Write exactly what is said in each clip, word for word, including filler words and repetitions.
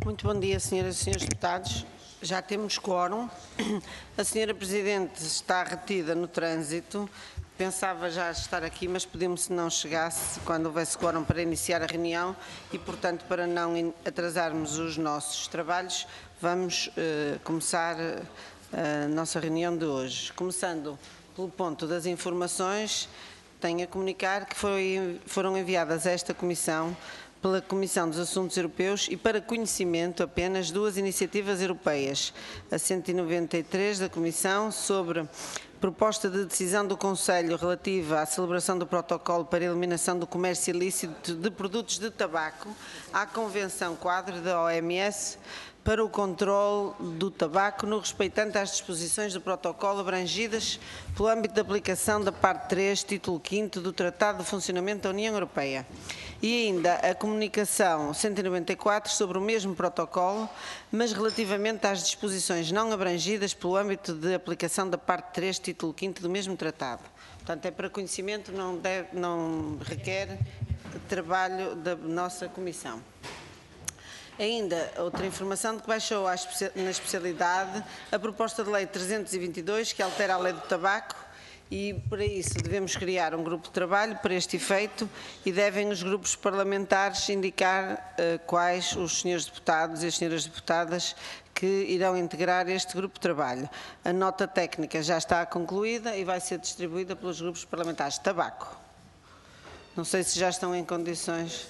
Muito bom dia, senhoras e senhores deputados. Já temos quórum. A senhora Presidente está retida no trânsito. Pensava já estar aqui, mas pedimos se não chegasse quando houvesse quórum para iniciar a reunião e, portanto, para não atrasarmos os nossos trabalhos, vamos uh, começar a nossa reunião de hoje. Começando pelo ponto das informações, tenho a comunicar que foi, foram enviadas a esta Comissão pela Comissão dos Assuntos Europeus e para conhecimento apenas duas iniciativas europeias. A cento e noventa e três da Comissão sobre proposta de decisão do Conselho relativa à celebração do protocolo para a eliminação do comércio ilícito de produtos de tabaco à Convenção Quadro da O M S para o controle do tabaco no respeitante às disposições do protocolo abrangidas pelo âmbito de aplicação da parte três, título quinto do Tratado de Funcionamento da União Europeia. E ainda a comunicação cento e noventa e quatro sobre o mesmo protocolo, mas relativamente às disposições não abrangidas pelo âmbito de aplicação da parte três, título quinto do mesmo tratado. Portanto, é para conhecimento, não, deve, não requer trabalho da nossa Comissão. Ainda outra informação de que baixou na especialidade a proposta de lei trezentos e vinte e dois, que altera a lei do tabaco, e para isso devemos criar um grupo de trabalho para este efeito e devem os grupos parlamentares indicar uh, quais os senhores deputados e as senhoras deputadas que irão integrar este grupo de trabalho. A nota técnica já está concluída e vai ser distribuída pelos grupos parlamentares de tabaco. Não sei se já estão em condições.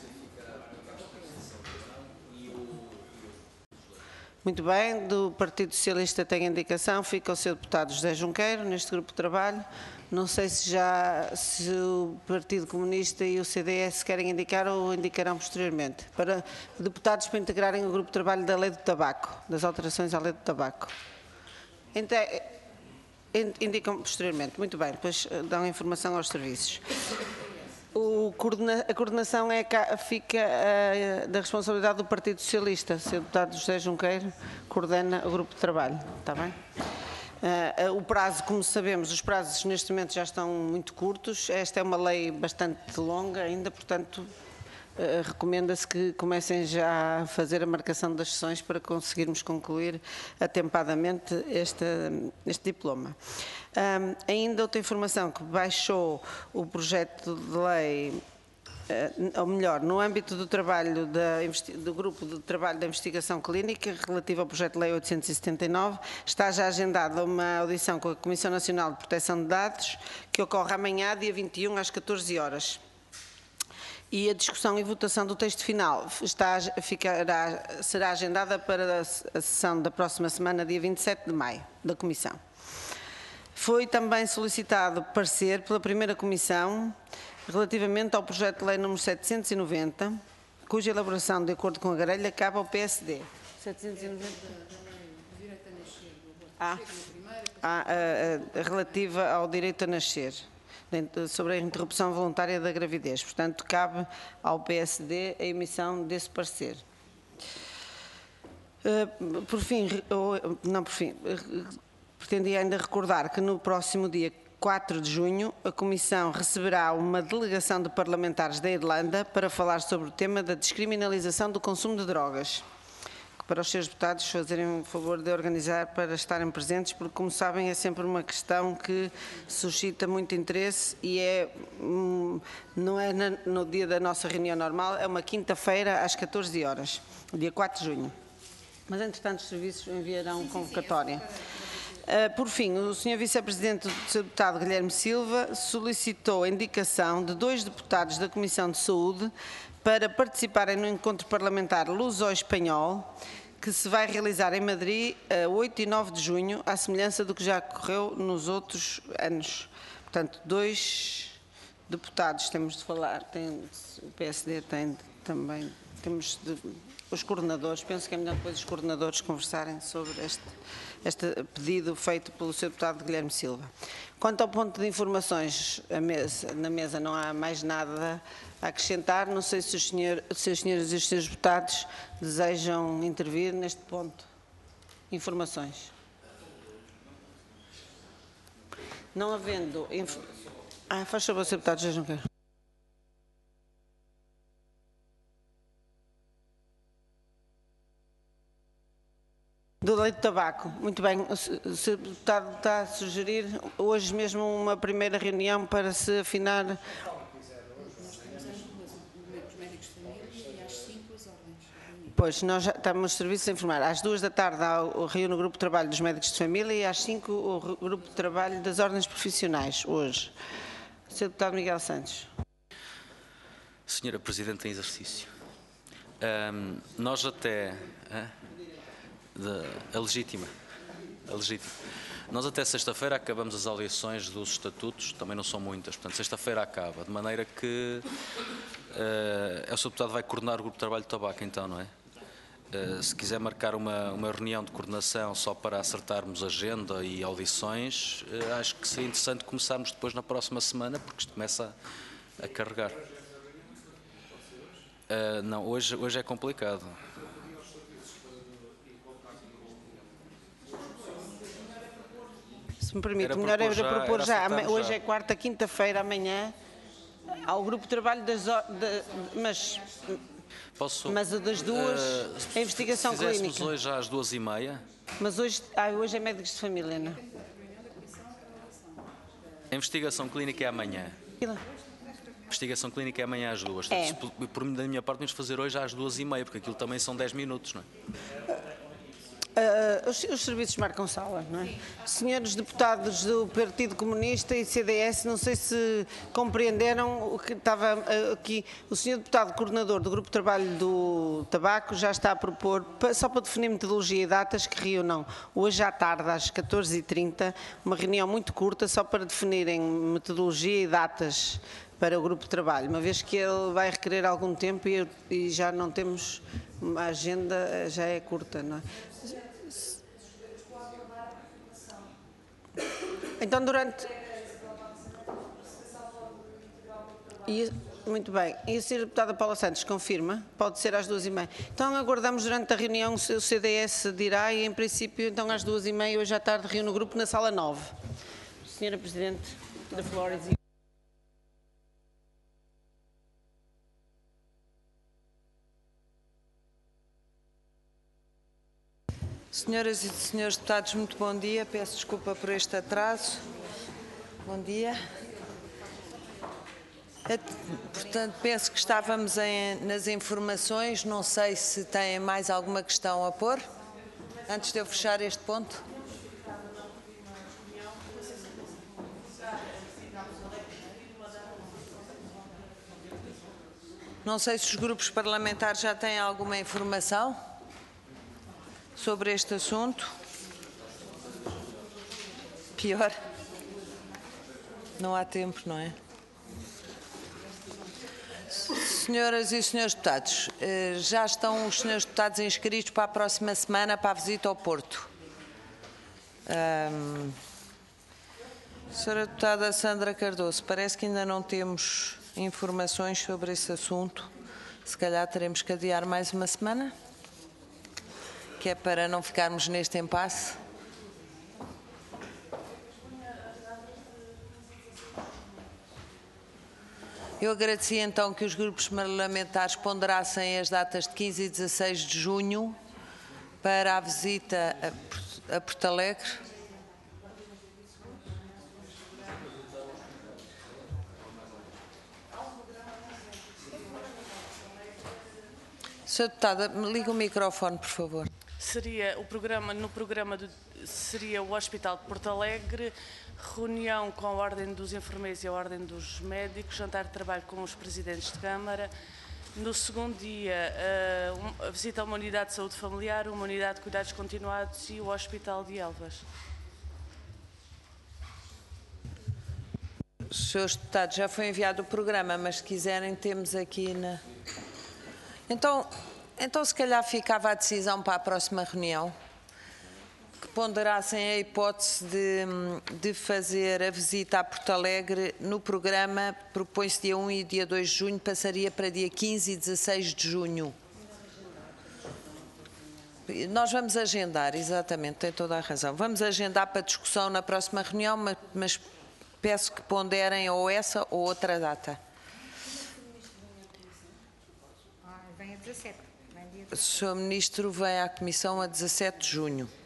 Muito bem, do Partido Socialista tem indicação, fica o seu deputado José Junqueiro neste grupo de trabalho. Não sei se já se o Partido Comunista e o C D S querem indicar ou indicarão posteriormente. Para deputados para integrarem o grupo de trabalho da Lei do Tabaco, das alterações à Lei do Tabaco. Então, indicam posteriormente. Muito bem, depois dão informação aos serviços. O coordena, a coordenação é, fica uh, da responsabilidade do Partido Socialista. O senhor deputado José Junqueiro coordena o grupo de trabalho. Está bem? Uh, uh, o prazo, como sabemos, os prazos neste momento já estão muito curtos. Esta é uma lei bastante longa ainda, portanto, uh, recomenda-se que comecem já a fazer a marcação das sessões para conseguirmos concluir atempadamente este, este diploma. Um, ainda outra informação, que baixou o projeto de lei, uh, ou melhor, no âmbito do trabalho da, do grupo de trabalho da investigação clínica relativo ao projeto de lei oitocentos e setenta e nove, está já agendada uma audição com a Comissão Nacional de Proteção de Dados, que ocorre amanhã, dia vinte e um, às catorze horas. E a discussão e votação do texto final está, ficará, será agendada para a sessão da próxima semana, dia vinte e sete de maio, da Comissão. Foi também solicitado parecer pela primeira Comissão relativamente ao projeto de lei número setecentos e noventa, cuja elaboração, de acordo com a grelha, cabe ao P S D. setecentos e noventa? Ah, ah, a, a, a relativa ao direito a nascer, sobre a interrupção voluntária da gravidez. Portanto, cabe ao P S D a emissão desse parecer. Uh, por fim, ou, não por fim, pretendia ainda recordar que no próximo dia quatro de junho a Comissão receberá uma delegação de parlamentares da Irlanda para falar sobre o tema da descriminalização do consumo de drogas. Para os seus deputados fazerem o favor de organizar para estarem presentes, porque, como sabem, é sempre uma questão que suscita muito interesse e é, não é no dia da nossa reunião normal, é uma quinta-feira às catorze horas, dia quatro de junho. Mas, entretanto, os serviços enviarão convocatória. Uh, por fim, o senhor Vice-Presidente, o senhor Deputado Guilherme Silva, solicitou a indicação de dois deputados da Comissão de Saúde para participarem no encontro parlamentar luso-espanhol, que se vai realizar em Madrid a oito e nove de junho, à semelhança do que já ocorreu nos outros anos. Portanto, dois deputados temos de falar, tem, o P S D tem também, temos de, os coordenadores, penso que é melhor depois os coordenadores conversarem sobre este, este pedido feito pelo senhor Deputado Guilherme Silva. Quanto ao ponto de informações, a mesa, na mesa não há mais nada a acrescentar. Não sei se os, senhor, se os senhores e os senhores deputados desejam intervir neste ponto. Informações. Não havendo... Inf... Ah, faz favor, senhor Deputado José Junqueiro. Do leite de tabaco. Muito bem. O senhor Deputado está a sugerir hoje mesmo uma primeira reunião para se afinar. Pois, nós já estamos nos serviços a informar. Às duas da tarde há o reúne o Grupo de Trabalho dos Médicos de Família e às cinco o Grupo de Trabalho das Ordens Profissionais, hoje. senhor Deputado Miguel Santos. Senhora Presidente em exercício, um, nós até... Uh, de, a legítima, a legítima. Nós até sexta-feira acabamos as audições dos estatutos, também não são muitas, portanto sexta-feira acaba, de maneira que uh, o senhor Deputado vai coordenar o Grupo de Trabalho de Tabaco então, não é? Uh, se quiser marcar uma, uma reunião de coordenação só para acertarmos agenda e audições, uh, acho que seria interessante começarmos depois na próxima semana, porque isto começa a, a carregar. Uh, não, hoje, hoje é complicado. Se me permite, era melhor era já, propor já, era hoje já. É quarta, quinta-feira, amanhã, ao Grupo de Trabalho das... De, mas... Posso, mas o das duas, uh, a investigação se clínica. Se hoje às duas e meia. Mas hoje, ah, hoje é médicos de família, não é? A investigação clínica é amanhã. A investigação clínica é amanhã às duas. É. Por, por da minha parte, vamos fazer hoje às duas e meia, porque aquilo também são dez minutos, não é? Uh, os, os serviços marcam sala, não é? Senhores deputados do Partido Comunista e C D S, não sei se compreenderam o que estava aqui. O senhor deputado coordenador do Grupo de Trabalho do Tabaco já está a propor, só para definir metodologia e datas, que reúnam hoje à tarde, às catorze e trinta, uma reunião muito curta, só para definirem metodologia e datas para o Grupo de Trabalho, uma vez que ele vai requerer algum tempo e, e já não temos, a agenda já é curta, não é? Então, durante... E, muito bem. E a senhora deputada Paula Santos confirma? Pode ser às duas e meia. Então, aguardamos durante a reunião, o C D S dirá e, em princípio, então às duas e meia, hoje à tarde, reúne o grupo na sala nove. Senhora Presidente, da Flores. Senhoras e senhores deputados, muito bom dia. Peço desculpa por este atraso. Bom dia. Portanto, penso que estávamos em, nas informações. Não sei se têm mais alguma questão a pôr, antes de eu fechar este ponto. Não sei se os grupos parlamentares já têm alguma informação sobre este assunto. Pior. Não há tempo, não é? Senhoras e senhores deputados, já estão os senhores deputados inscritos para a próxima semana para a visita ao Porto. Um, senhora deputada Sandra Cardoso, parece que ainda não temos informações sobre esse assunto. Se calhar teremos que adiar mais uma semana, que é para não ficarmos neste impasse. Eu agradecia então que os grupos parlamentares ponderassem as datas de quinze e dezasseis de junho para a visita a Porto Alegre. Senhora Deputada, liga o microfone, por favor. Seria o programa, no programa do, seria o Hospital de Porto Alegre, reunião com a Ordem dos Enfermeiros e a Ordem dos Médicos, jantar de trabalho com os Presidentes de Câmara. No segundo dia, a, a visita a uma unidade de saúde familiar, uma unidade de cuidados continuados e o Hospital de Elvas. Senhores deputados, já foi enviado o programa, mas se quiserem temos aqui na... Então, então se calhar ficava a decisão para a próxima reunião, que ponderassem a hipótese de, de fazer a visita a Porto Alegre no programa, propõe-se dia um e dia dois de junho, passaria para dia quinze e dezasseis de junho. Nós vamos agendar, exatamente, tem toda a razão. Vamos agendar para discussão na próxima reunião, mas, mas peço que ponderem ou essa ou outra data. Vem a dezassete. O senhor Ministro vem à Comissão a dezassete de junho.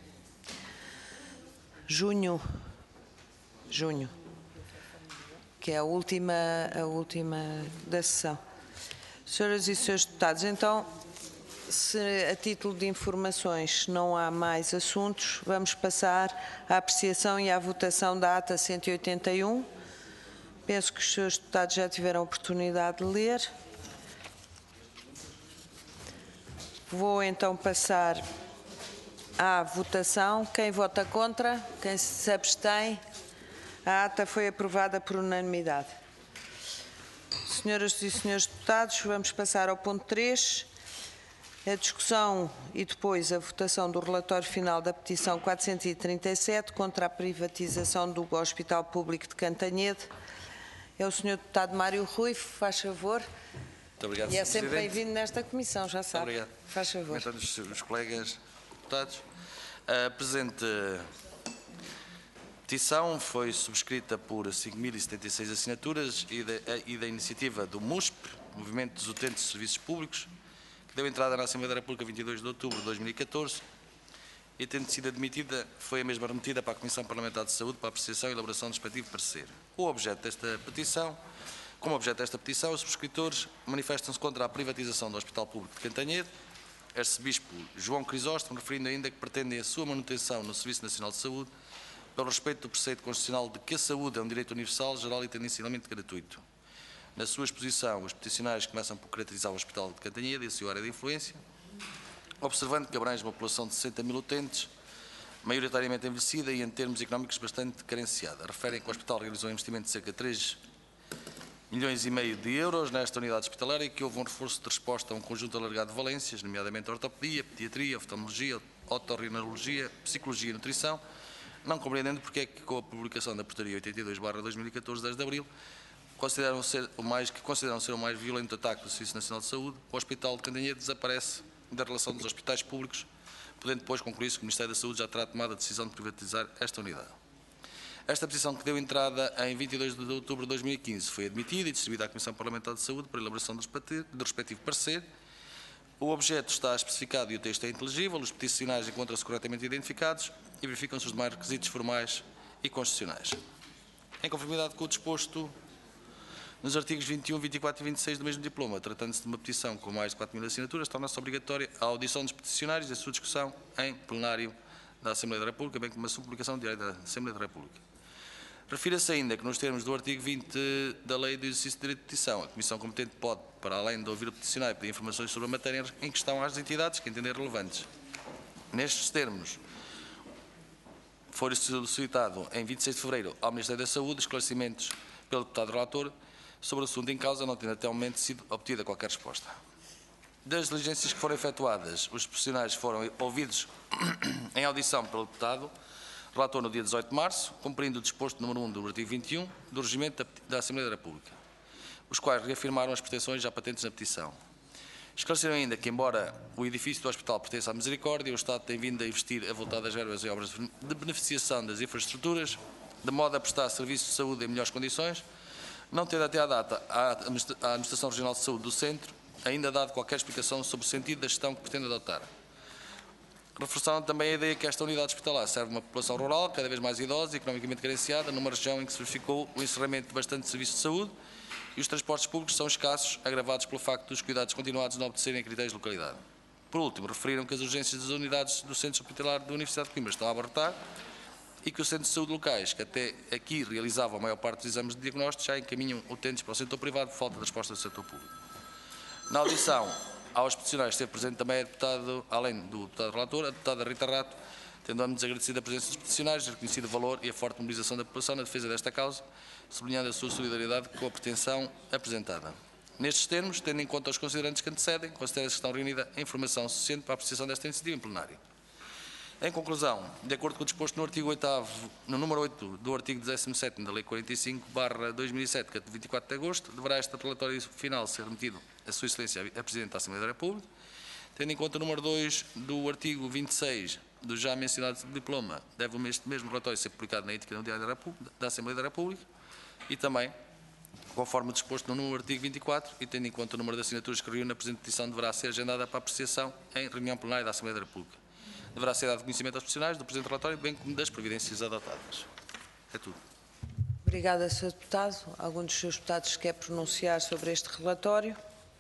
junho, junho, que é a última, a última da sessão. Senhoras e senhores deputados, então, se a título de informações não há mais assuntos, vamos passar à apreciação e à votação da ata cento e oitenta e um. Penso que os senhores deputados já tiveram a oportunidade de ler. Vou então passar à votação. Quem vota contra? Quem se abstém? A ata foi aprovada por unanimidade. Senhoras e senhores deputados, vamos passar ao ponto três. A discussão e depois a votação do relatório final da petição quatrocentos e trinta e sete contra a privatização do Hospital Público de Cantanhede. É o senhor deputado Mário Rui, faz favor. Muito obrigado, E é senhor sempre Presidente. bem-vindo nesta comissão, já sabe. Muito obrigado. Faz favor. Comentando os, os colegas deputados. A presente petição foi subscrita por cinco mil e setenta e seis assinaturas e da, e da iniciativa do M U S P, Movimento dos Utentes de Serviços Públicos, que deu entrada na Assembleia da República vinte e dois de outubro de dois mil e catorze e, tendo sido admitida, foi a mesma remetida para a Comissão Parlamentar de Saúde para a apreciação e elaboração do respectivo parecer. O objeto desta petição, como objeto desta petição, os subscritores manifestam-se contra a privatização do Hospital Público de Cantanhede, arcebispo João Crisóstomo, referindo ainda que pretendem a sua manutenção no Serviço Nacional de Saúde, pelo respeito do preceito constitucional de que a saúde é um direito universal, geral e tendencialmente gratuito. Na sua exposição, os peticionários começam por caracterizar o Hospital de Cantanhede e a sua área de influência, observando que abrange uma população de sessenta mil utentes, maioritariamente envelhecida e em termos económicos bastante carenciada. Referem que o Hospital realizou um investimento de cerca de três milhões e meio de euros nesta unidade hospitalária e que houve um reforço de resposta a um conjunto alargado de valências, nomeadamente ortopedia, pediatria, oftalmologia, otorrinolaria, psicologia e nutrição, não compreendendo porque é que, com a publicação da Portaria oitenta e dois barra dois mil e catorze, dez de abril, consideram ser o mais, que consideram ser o mais violento ataque do Serviço Nacional de Saúde, o Hospital de Cantanhede desaparece da relação dos hospitais públicos, podendo depois concluir-se que o Ministério da Saúde já terá tomado a decisão de privatizar esta unidade. Esta petição, que deu entrada em vinte e dois de outubro de dois mil e quinze, foi admitida e distribuída à Comissão Parlamentar de Saúde para a elaboração do respectivo parecer. O objeto está especificado e o texto é inteligível, os peticionários encontram-se corretamente identificados e verificam-se os demais requisitos formais e constitucionais. Em conformidade com o disposto nos artigos vinte e um, vinte e quatro e vinte e seis do mesmo diploma, tratando-se de uma petição com mais de quatro mil assinaturas, torna-se obrigatória a audição dos peticionários e a sua discussão em plenário da Assembleia da República, bem como a sua publicação diária da Assembleia da República. Refira-se ainda que, nos termos do artigo vinte da Lei do Exercício do Direito de Petição, a Comissão competente pode, para além de ouvir o peticionário, pedir informações sobre a matéria em questão às entidades que entender relevantes. Nestes termos, foi solicitado em vinte e seis de fevereiro ao Ministério da Saúde esclarecimentos pelo deputado relator sobre o assunto em causa, não tendo até o momento sido obtida qualquer resposta. Das diligências que foram efetuadas, os profissionais foram ouvidos em audição pelo deputado relator no dia dezoito de março, cumprindo o disposto número um do artigo vinte e um do Regimento da Assembleia da República, os quais reafirmaram as pretensões já patentes na petição. Esclareceram ainda que, embora o edifício do Hospital pertença à Misericórdia, o Estado tem vindo a investir a voltar das verbas em obras de beneficiação das infraestruturas, de modo a prestar serviços de saúde em melhores condições, não tendo até à data a Administração Regional de Saúde do Centro ainda dado qualquer explicação sobre o sentido da gestão que pretende adotar. Reforçaram também a ideia que esta unidade hospitalar serve uma população rural, cada vez mais idosa e economicamente carenciada, numa região em que se verificou o encerramento de bastante serviços de saúde e os transportes públicos são escassos, agravados pelo facto dos cuidados continuados não obedecerem a critérios de localidade. Por último, referiram que as urgências das unidades do Centro Hospitalar da Universidade de Coimbra estão a abarrotar e que os centros de saúde locais, que até aqui realizavam a maior parte dos exames de diagnóstico, já encaminham utentes para o setor privado por falta de resposta do setor público. Na audição aos peticionários esteve presente também a deputado, além do deputado relator, a deputada Rita Rato, tendo ambos agradecido a presença dos peticionários, reconhecido o valor e a forte mobilização da população na defesa desta causa, sublinhando a sua solidariedade com a pretensão apresentada. Nestes termos, tendo em conta os considerantes que antecedem, considera-se que estão reunida a informação suficiente para a apreciação desta iniciativa em plenário. Em conclusão, de acordo com o disposto no artigo oitavo, no número oito do artigo décimo sétimo da Lei quarenta e cinco barra dois mil e sete, que é de vinte e quatro de agosto, deverá este relatório final ser remetido a Sua Excelência a Presidente da Assembleia da República, tendo em conta o número dois do artigo vinte e seis do já mencionado diploma, deve este mesmo relatório ser publicado na Ética no Diário da, República, da Assembleia da República e também, conforme disposto no número artigo vinte e quatro, e tendo em conta o número de assinaturas que reúne, a presente petição deverá ser agendada para apreciação em reunião plenária da Assembleia da República. deverá ser dado conhecimento aos profissionais do presente relatório, bem como das providências adotadas. É tudo. Obrigada, senhor Deputado. Algum dos senhores deputados quer pronunciar sobre este relatório?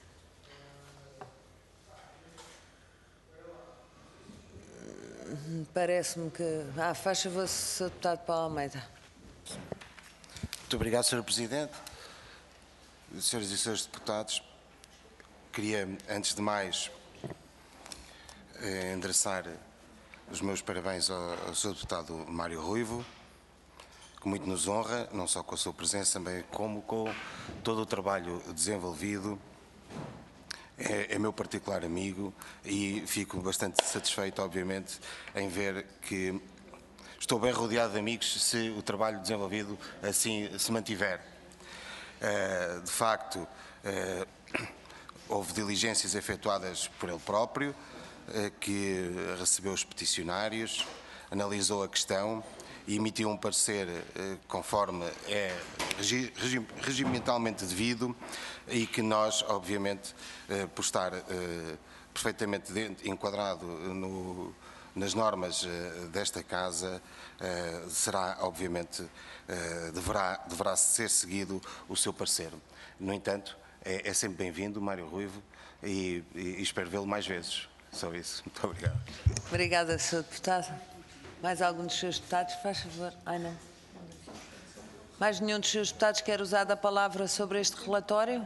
Parece-me que... Ah, faz favor, senhor Deputado Paulo Almeida. Muito obrigado, senhor Presidente. Senhoras e senhores deputados, queria, antes de mais, endereçar os meus parabéns ao, ao senhor Deputado Mário Ruivo, que muito nos honra, não só com a sua presença, também como com todo o trabalho desenvolvido. É, é meu particular amigo e fico bastante satisfeito, obviamente, em ver que estou bem rodeado de amigos se o trabalho desenvolvido assim se mantiver. Uh, de facto, uh, houve diligências efetuadas por ele próprio, uh, que recebeu os peticionários, analisou a questão e emitiu um parecer uh, conforme é regi regi regimentalmente devido e que nós, obviamente, uh, por estar uh, perfeitamente dentro, enquadrado no, nas normas uh, desta Casa, uh, será, obviamente, uh, deverá, deverá ser seguido o seu parecer. No entanto, é, é sempre bem-vindo, Mário Ruivo, e, e, e espero vê-lo mais vezes. Só isso. Muito obrigado. Obrigada, senhor Deputado. Mais algum dos seus deputados, faz favor? Ai, não. Mais nenhum dos seus deputados quer usar a palavra sobre este relatório?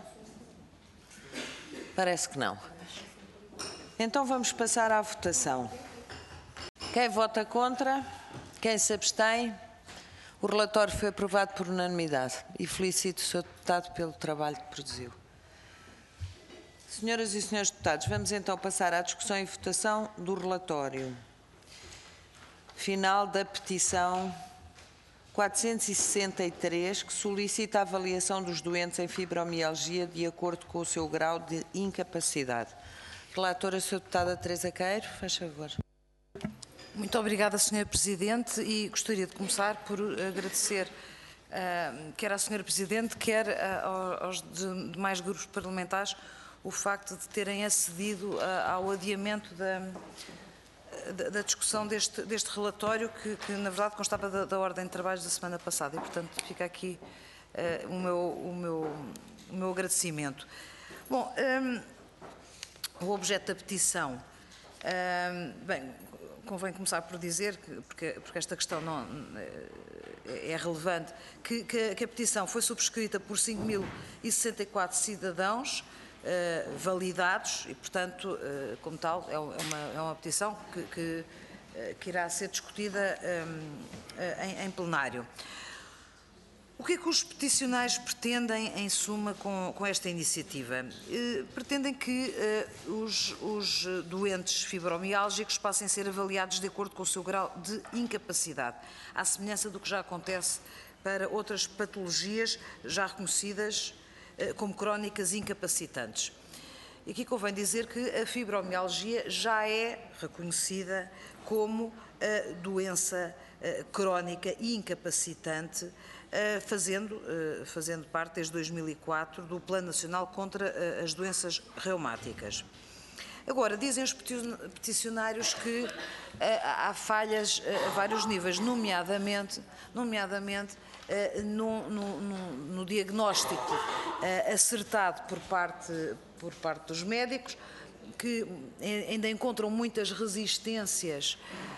Parece que não. Então vamos passar à votação. Quem vota contra? Quem se abstém? O relatório foi aprovado por unanimidade e felicito o senhor deputado pelo trabalho que produziu. Senhoras e senhores deputados, vamos então passar à discussão e votação do relatório final da petição quatrocentos e sessenta e três, que solicita a avaliação dos doentes em fibromialgia de acordo com o seu grau de incapacidade. Relatora, senhora deputada Teresa Queiro, faz favor. Muito obrigada, senhora Presidente, e gostaria de começar por agradecer uh, quer à senhora Presidente, quer uh, aos demais grupos parlamentares o facto de terem acedido uh, ao adiamento da, da, da discussão deste, deste relatório que, que, na verdade, constava da, da ordem de trabalhos da semana passada e, portanto, fica aqui uh, o, meu, o, meu, o meu agradecimento. Bom, um, o objeto da petição, um, bem, convém começar por dizer, que, porque, porque esta questão não, é relevante, que, que, que a petição foi subscrita por cinco mil e sessenta e quatro cidadãos uh, validados e, portanto, uh, como tal, é uma, é uma petição que, que, uh, que irá ser discutida um, uh, em, em plenário. O que é que os peticionários pretendem, em suma, com, com esta iniciativa? Eh, pretendem que eh, os, os doentes fibromiálgicos passem a ser avaliados de acordo com o seu grau de incapacidade, à semelhança do que já acontece para outras patologias já reconhecidas eh, como crónicas incapacitantes. E aqui convém dizer que a fibromialgia já é reconhecida como a doença eh, crónica e incapacitante, Fazendo, fazendo parte, desde dois mil e quatro, do Plano Nacional contra as Doenças Reumáticas. Agora, dizem os peticionários que há falhas a vários níveis, nomeadamente, nomeadamente no, no, no, no diagnóstico acertado por parte, por parte dos médicos, que ainda encontram muitas resistências,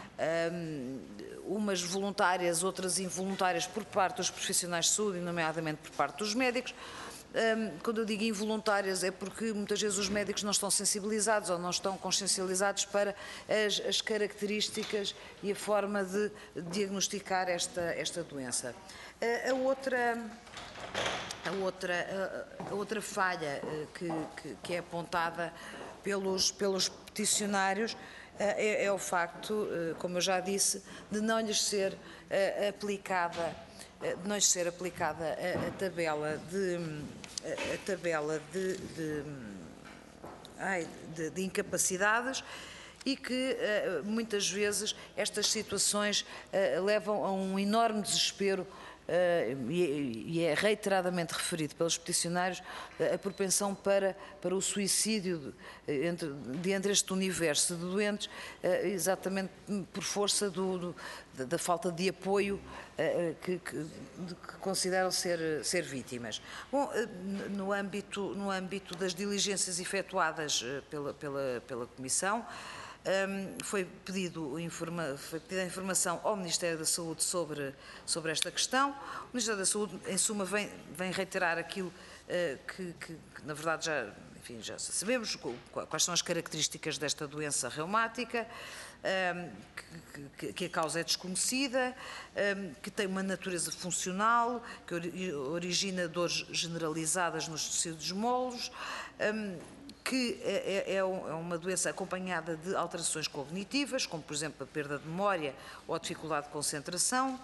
umas voluntárias, outras involuntárias, por parte dos profissionais de saúde, nomeadamente por parte dos médicos. Quando eu digo involuntárias é porque muitas vezes os médicos não estão sensibilizados ou não estão consciencializados para as, as características e a forma de diagnosticar esta, esta doença. A outra, a outra, a outra falha que, que, que é apontada pelos, pelos peticionários É, é o facto, como eu já disse, de não lhes ser uh, aplicada, uh, de não lhes ser aplicada a, a tabela de, a tabela de, de, ai, de, de incapacidades e que uh, muitas vezes estas situações uh, levam a um enorme desespero e é reiteradamente referido pelos peticionários a propensão para, para o suicídio de entre, de entre este universo de doentes, exatamente por força do, do, da falta de apoio que, que, que consideram ser, ser vítimas. Bom, no âmbito, no âmbito das diligências efetuadas pela, pela, pela Comissão, Um, foi, pedido informa, foi pedida a informação ao Ministério da Saúde sobre, sobre esta questão. O Ministério da Saúde, em suma, vem, vem reiterar aquilo uh, que, que, que, na verdade, já, enfim, já sabemos, quais são as características desta doença reumática, um, que, que, que a causa é desconhecida, um, que tem uma natureza funcional, que origina dores generalizadas nos tecidos molos, um, que é, é uma doença acompanhada de alterações cognitivas, como, por exemplo, a perda de memória ou a dificuldade de concentração,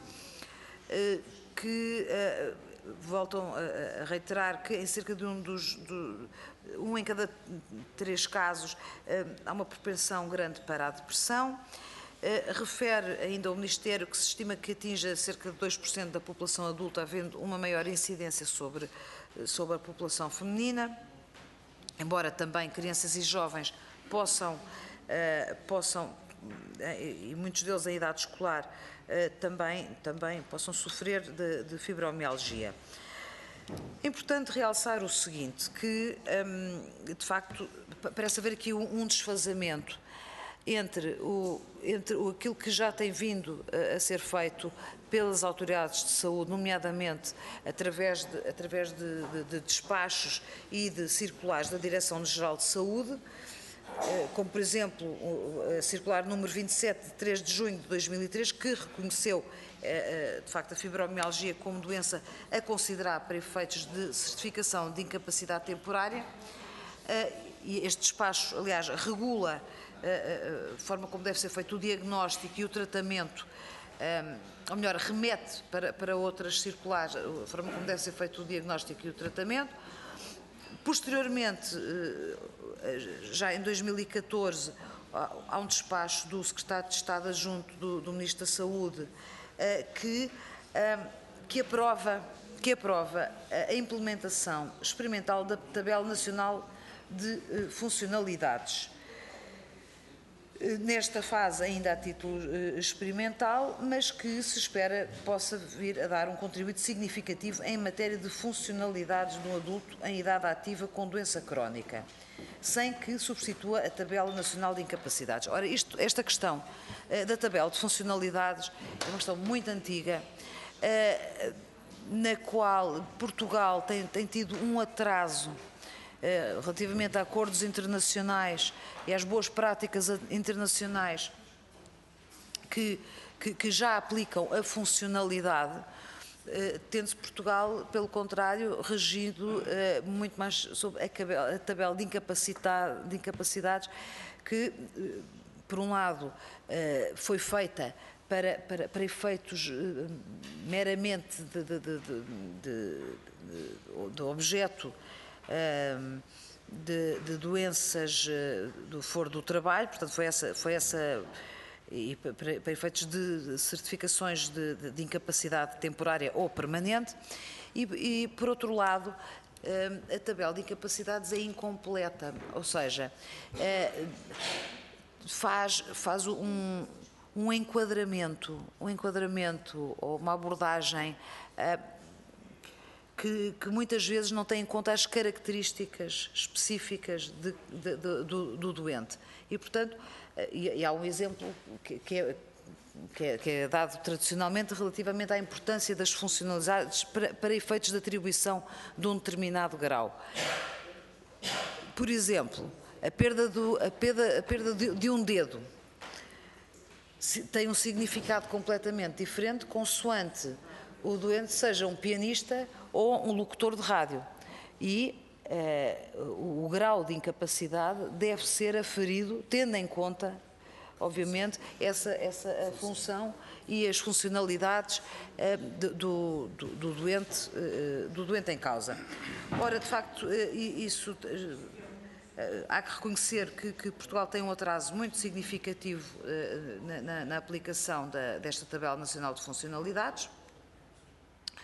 que voltam a reiterar que em cerca de um dos... Do, um em cada três casos há uma propensão grande para a depressão. Refere ainda ao Ministério que se estima que atinja cerca de dois por cento da população adulta, havendo uma maior incidência sobre, sobre a população feminina. Embora também crianças e jovens possam, uh, possam uh, e muitos deles em idade escolar, uh, também, também possam sofrer de, de fibromialgia. É importante realçar o seguinte, que um, de facto parece haver aqui um, um desfazamento entre, o, entre o, aquilo que já tem vindo a, a ser feito pelas autoridades de saúde, nomeadamente através de, através de, de, de despachos e de circulares da Direção-Geral de Saúde, como por exemplo a circular número vinte e sete, de três de junho de dois mil e três, que reconheceu de facto a fibromialgia como doença a considerar para efeitos de certificação de incapacidade temporária. E este despacho, aliás, regula a forma como deve ser feito o diagnóstico e o tratamento, ou melhor, remete para, para outras circulares a forma como deve ser feito o diagnóstico e o tratamento. Posteriormente, já em dois mil e catorze, há um despacho do Secretário de Estado Adjunto do, do Ministro da Saúde que, que, aprova, que aprova a implementação experimental da Tabela Nacional de Funcionalidades. Nesta fase ainda a título experimental, mas que se espera possa vir a dar um contributo significativo em matéria de funcionalidades do adulto em idade ativa com doença crónica, sem que substitua a Tabela Nacional de Incapacidades. Ora, isto, esta questão da tabela de funcionalidades é uma questão muito antiga, na qual Portugal tem, tem tido um atraso relativamente a acordos internacionais e às boas práticas internacionais que, que, que já aplicam a funcionalidade, tendo-se Portugal, pelo contrário, regido muito mais sobre a tabela de, incapacidade, de incapacidades que, por um lado, foi feita para, para, para efeitos meramente de, de, de, de, de, de objeto De, de doenças do foro do trabalho, portanto foi essa, foi essa e para, para efeitos de certificações de, de, de incapacidade temporária ou permanente, e, e por outro lado a tabela de incapacidades é incompleta, ou seja, faz, faz um, um enquadramento, um enquadramento ou uma abordagem Que, que muitas vezes não tem em conta as características específicas de, de, de, do, do doente. E, portanto, e, e há um exemplo que, que, é, que, é, que é dado tradicionalmente relativamente à importância das funcionalidades para, para efeitos de atribuição de um determinado grau. Por exemplo, a perda, do, a perda, a perda de, de um dedo tem um significado completamente diferente consoante o doente seja um pianista ou um locutor de rádio. E eh, o, o grau de incapacidade deve ser aferido, tendo em conta, obviamente, essa, essa a função e as funcionalidades eh, do, do, do, doente, eh, do doente em causa. Ora, de facto, eh, isso... Eh, há que reconhecer que, que Portugal tem um atraso muito significativo eh, na, na, na aplicação da, desta Tabela Nacional de Funcionalidades.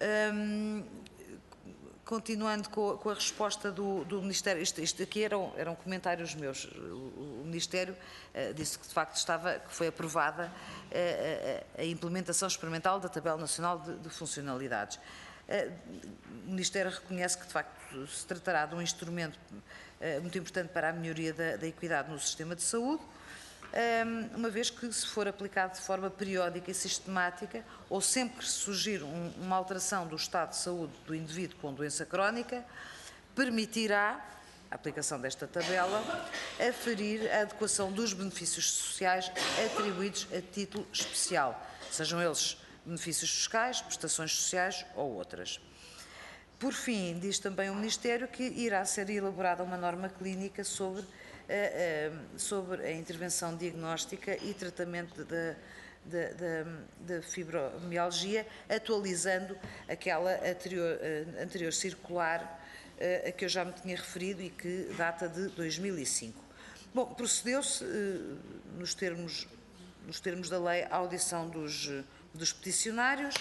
Um, continuando com, com a resposta do, do Ministério, isto, isto aqui eram, eram comentários meus, o, o Ministério uh, disse que de facto estava, que foi aprovada uh, a, a implementação experimental da Tabela Nacional de, de Funcionalidades. Uh, o Ministério reconhece que de facto se tratará de um instrumento uh, muito importante para a melhoria da, da equidade no sistema de saúde, uma vez que, se for aplicado de forma periódica e sistemática, ou sempre que surgir um, uma alteração do estado de saúde do indivíduo com doença crónica, permitirá a aplicação desta tabela aferir a adequação dos benefícios sociais atribuídos a título especial, sejam eles benefícios fiscais, prestações sociais ou outras. Por fim, diz também o Ministério que irá ser elaborada uma norma clínica sobre sobre a intervenção diagnóstica e tratamento da, da, da, da fibromialgia, atualizando aquela anterior, anterior circular a que eu já me tinha referido e que data de dois mil e cinco. Bom, procedeu-se, nos termos, nos termos da lei, à audição dos, dos peticionários.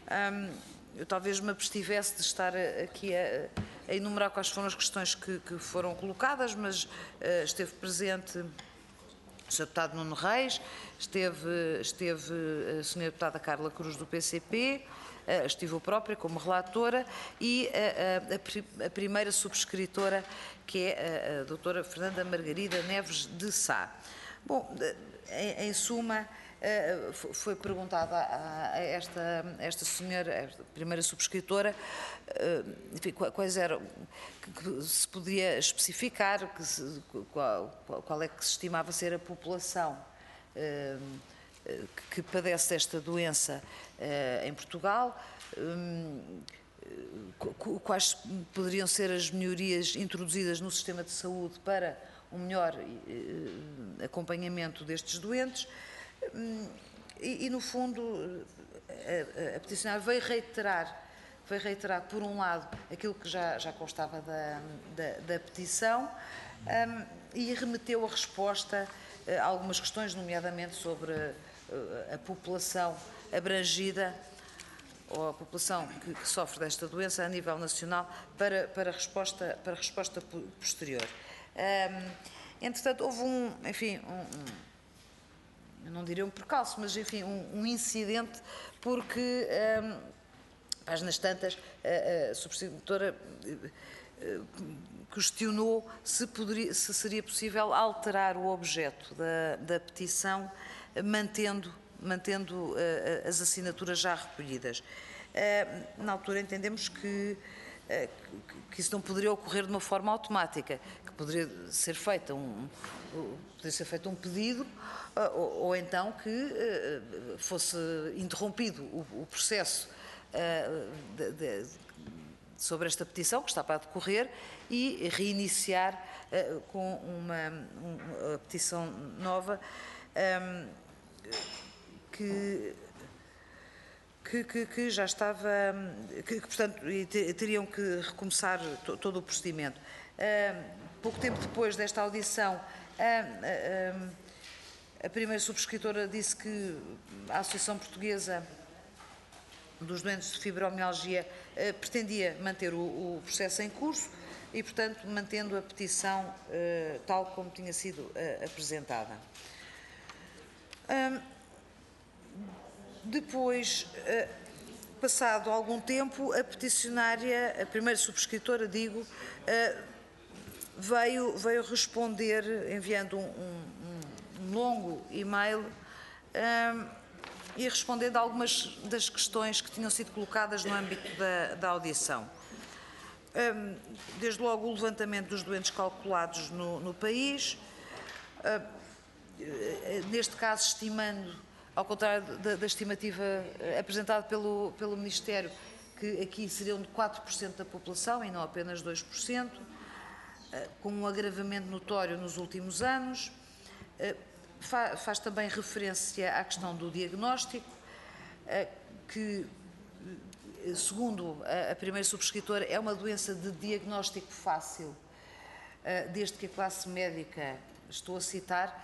Eu talvez me abstivesse de estar aqui a, a enumerar quais foram as questões que, que foram colocadas, mas uh, esteve presente o senhor Deputado Nuno Reis, esteve, esteve a senhora Deputada Carla Cruz do P C P, uh, estive eu própria como relatora e a, a, a primeira subscritora, que é a, a doutora Fernanda Margarida Neves de Sá. Bom, em, em suma, Uh, foi perguntada a, a, esta, a esta senhora, a primeira subscritora, uh, enfim, quais eram, que, que se podia especificar, que se, qual, qual é que se estimava ser a população uh, que, que padece esta doença uh, em Portugal, um, quais poderiam ser as melhorias introduzidas no sistema de saúde para um melhor uh, acompanhamento destes doentes. E, e, no fundo, a, a peticionária veio reiterar, veio reiterar, por um lado, aquilo que já, já constava da, da, da petição um, e remeteu a resposta a algumas questões, nomeadamente sobre a, a população abrangida, ou a população que, que sofre desta doença a nível nacional, para, para, resposta, para resposta posterior. Um, entretanto, houve um, enfim, um, um eu não diria um percalço, mas enfim, um, um incidente, porque, um, páginas tantas, a, a subscritora uh, questionou se, poderia, se seria possível alterar o objeto da, da petição, mantendo, mantendo uh, as assinaturas já recolhidas. Uh, na altura entendemos que, uh, que isso não poderia ocorrer de uma forma automática, que poderia ser feita um, poderia ser feito um pedido, Ou, ou então que uh, fosse interrompido o, o processo uh, de, de, sobre esta petição, que está para decorrer, e reiniciar uh, com uma, uma a petição nova um, que, que, que, que já estava, que, que portanto, teriam que recomeçar to, todo o procedimento. Uh, pouco tempo depois desta audição, uh, uh, a primeira subscritora disse que a Associação Portuguesa dos Doentes de Fibromialgia eh, pretendia manter o, o processo em curso e, portanto, mantendo a petição eh, tal como tinha sido eh, apresentada. Hum, depois, eh, passado algum tempo, a peticionária, a primeira subscritora, digo, eh, veio, veio responder enviando um, um um longo e-mail um, e respondendo a algumas das questões que tinham sido colocadas no âmbito da, da audição. Um, desde logo o levantamento dos doentes calculados no, no país, uh, neste caso estimando, ao contrário da, da estimativa apresentada pelo, pelo Ministério, que aqui seriam de quatro por cento da população e não apenas dois por cento, uh, com um agravamento notório nos últimos anos. Uh, Faz também referência à questão do diagnóstico, que, segundo a primeira subscritora, é uma doença de diagnóstico fácil, desde que a classe médica, estou a citar,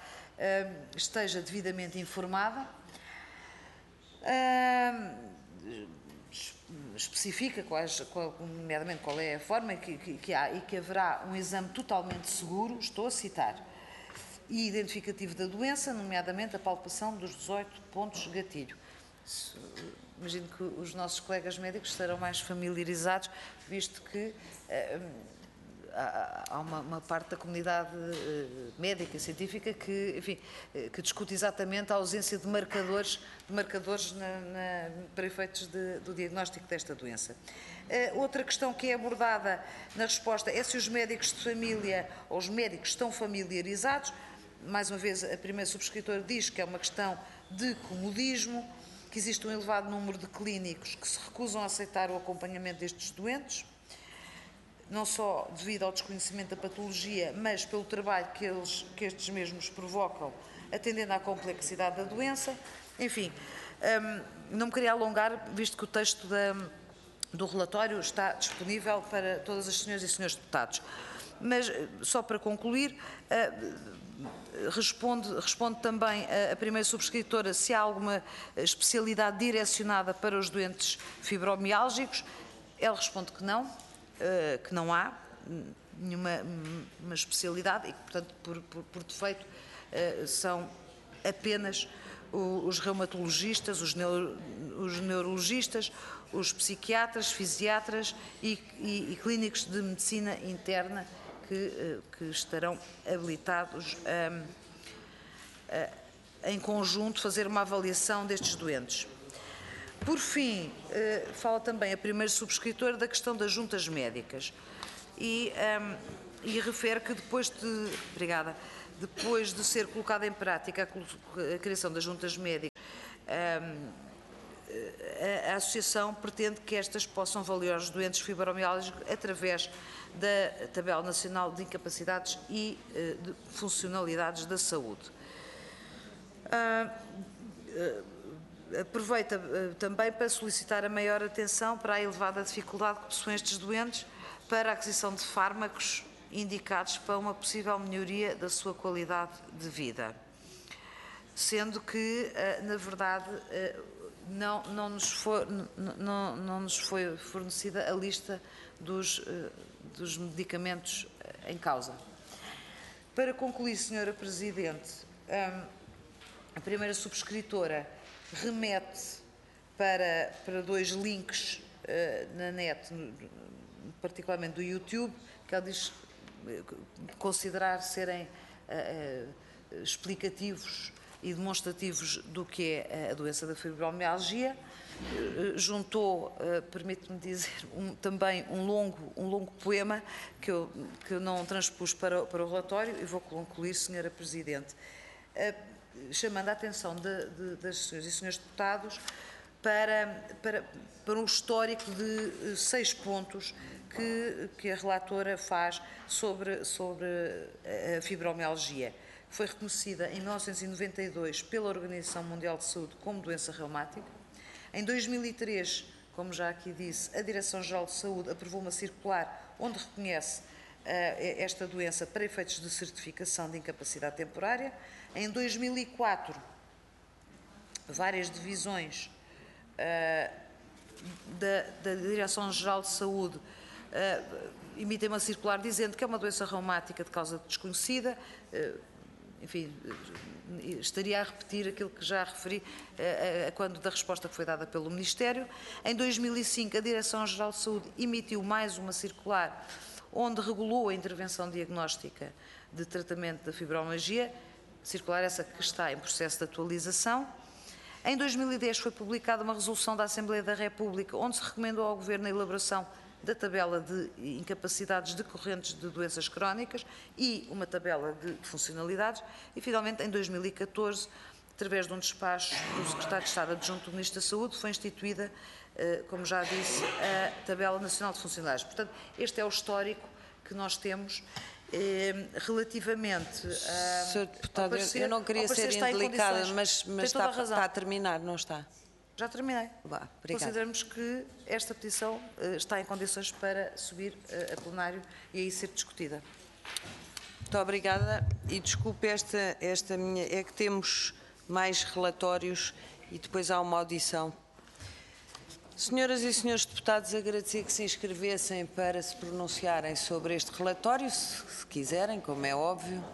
esteja devidamente informada. especifica, quais, qual, nomeadamente, qual é a forma que, que, que há e que haverá um exame totalmente seguro, estou a citar, e identificativo da doença, nomeadamente a palpação dos dezoito pontos gatilho. Imagino que os nossos colegas médicos estarão mais familiarizados, visto que uh, há uma, uma parte da comunidade uh, médica e científica que, enfim, uh, que discute exatamente a ausência de marcadores, de marcadores na, na, para efeitos de, do diagnóstico desta doença. Uh, outra questão que é abordada na resposta é se os médicos de família ou os médicos estão familiarizados. Mais uma vez, a primeira subscritora diz que é uma questão de comodismo, que existe um elevado número de clínicos que se recusam a aceitar o acompanhamento destes doentes, não só devido ao desconhecimento da patologia, mas pelo trabalho que, eles, que estes mesmos provocam, atendendo à complexidade da doença. Enfim, um, não me queria alongar, visto que o texto da, do relatório está disponível para todas as senhoras e senhores deputados. Mas, só para concluir, uh, responde, responde também a, a primeira subscritora se há alguma especialidade direcionada para os doentes fibromiálgicos. Ela responde que não. Uh, que não há nenhuma uma especialidade e que, portanto, por, por, por defeito, uh, são apenas o, os reumatologistas, os, neuro, os neurologistas, os psiquiatras, fisiatras e, e, e clínicos de medicina interna que, uh, que estarão habilitados um, a, em conjunto, fazer uma avaliação destes doentes. Por fim, eh, fala também a primeira subscritora da questão das juntas médicas e, um, e refere que depois de, obrigada, depois de ser colocada em prática a, a criação das juntas médicas, um, a, a Associação pretende que estas possam avaliar os doentes fibromiálgicos através da Tabela Nacional de Incapacidades e uh, de Funcionalidades da Saúde. Uh, uh, Aproveita uh, também para solicitar a maior atenção para a elevada dificuldade que possuem estes doentes para a aquisição de fármacos indicados para uma possível melhoria da sua qualidade de vida. Sendo que, uh, na verdade, uh, não, não, nos foi, não, não nos foi fornecida a lista dos, uh, dos medicamentos em causa. Para concluir, senhora Presidente, um, a primeira subscritora remete para, para dois links uh, na net, particularmente do YouTube, que ela diz uh, considerar serem uh, uh, explicativos e demonstrativos do que é a doença da fibromialgia. Uh, juntou, uh, permite-me dizer, um, também um longo, um longo poema que eu, que eu não transpus para, para o relatório e vou concluir, senhora Presidente. Uh, chamando a atenção de, de, das senhoras e senhores deputados para, para, para um histórico de seis pontos que, que a relatora faz sobre, sobre a fibromialgia. Foi reconhecida em mil novecentos e noventa e dois pela Organização Mundial de Saúde como doença reumática. Em dois mil e três, como já aqui disse, a Direção-Geral de Saúde aprovou uma circular onde reconhece esta doença para efeitos de certificação de incapacidade temporária. Em dois mil e quatro, várias divisões uh, da, da Direção-Geral de Saúde uh, emitem uma circular dizendo que é uma doença reumática de causa desconhecida. Uh, enfim, estaria a repetir aquilo que já referi uh, uh, quando da resposta que foi dada pelo Ministério. Em dois mil e cinco, a Direção-Geral de Saúde emitiu mais uma circular onde regulou a intervenção diagnóstica de tratamento da fibromialgia, circular essa que está em processo de atualização. Em dois mil e dez foi publicada uma resolução da Assembleia da República onde se recomendou ao Governo a elaboração da tabela de incapacidades decorrentes de doenças crónicas e uma tabela de funcionalidades. E, finalmente, em dois mil e catorze, através de um despacho do Secretário de Estado Adjunto do Ministro da Saúde, foi instituída, como já disse, a Tabela Nacional de Funcionalidades. Portanto, este é o histórico que nós temos eh, relativamente a... senhor Deputado, parecer, eu não queria ser indelicada, mas, mas está, está a terminar, não está? Já terminei. Bah, consideramos que esta petição uh, está em condições para subir uh, a plenário e aí ser discutida. Muito obrigada e desculpe esta, esta minha... É que temos mais relatórios e depois há uma audição. Senhoras e senhores deputados, agradecia que se inscrevessem para se pronunciarem sobre este relatório, se, se quiserem, como é óbvio.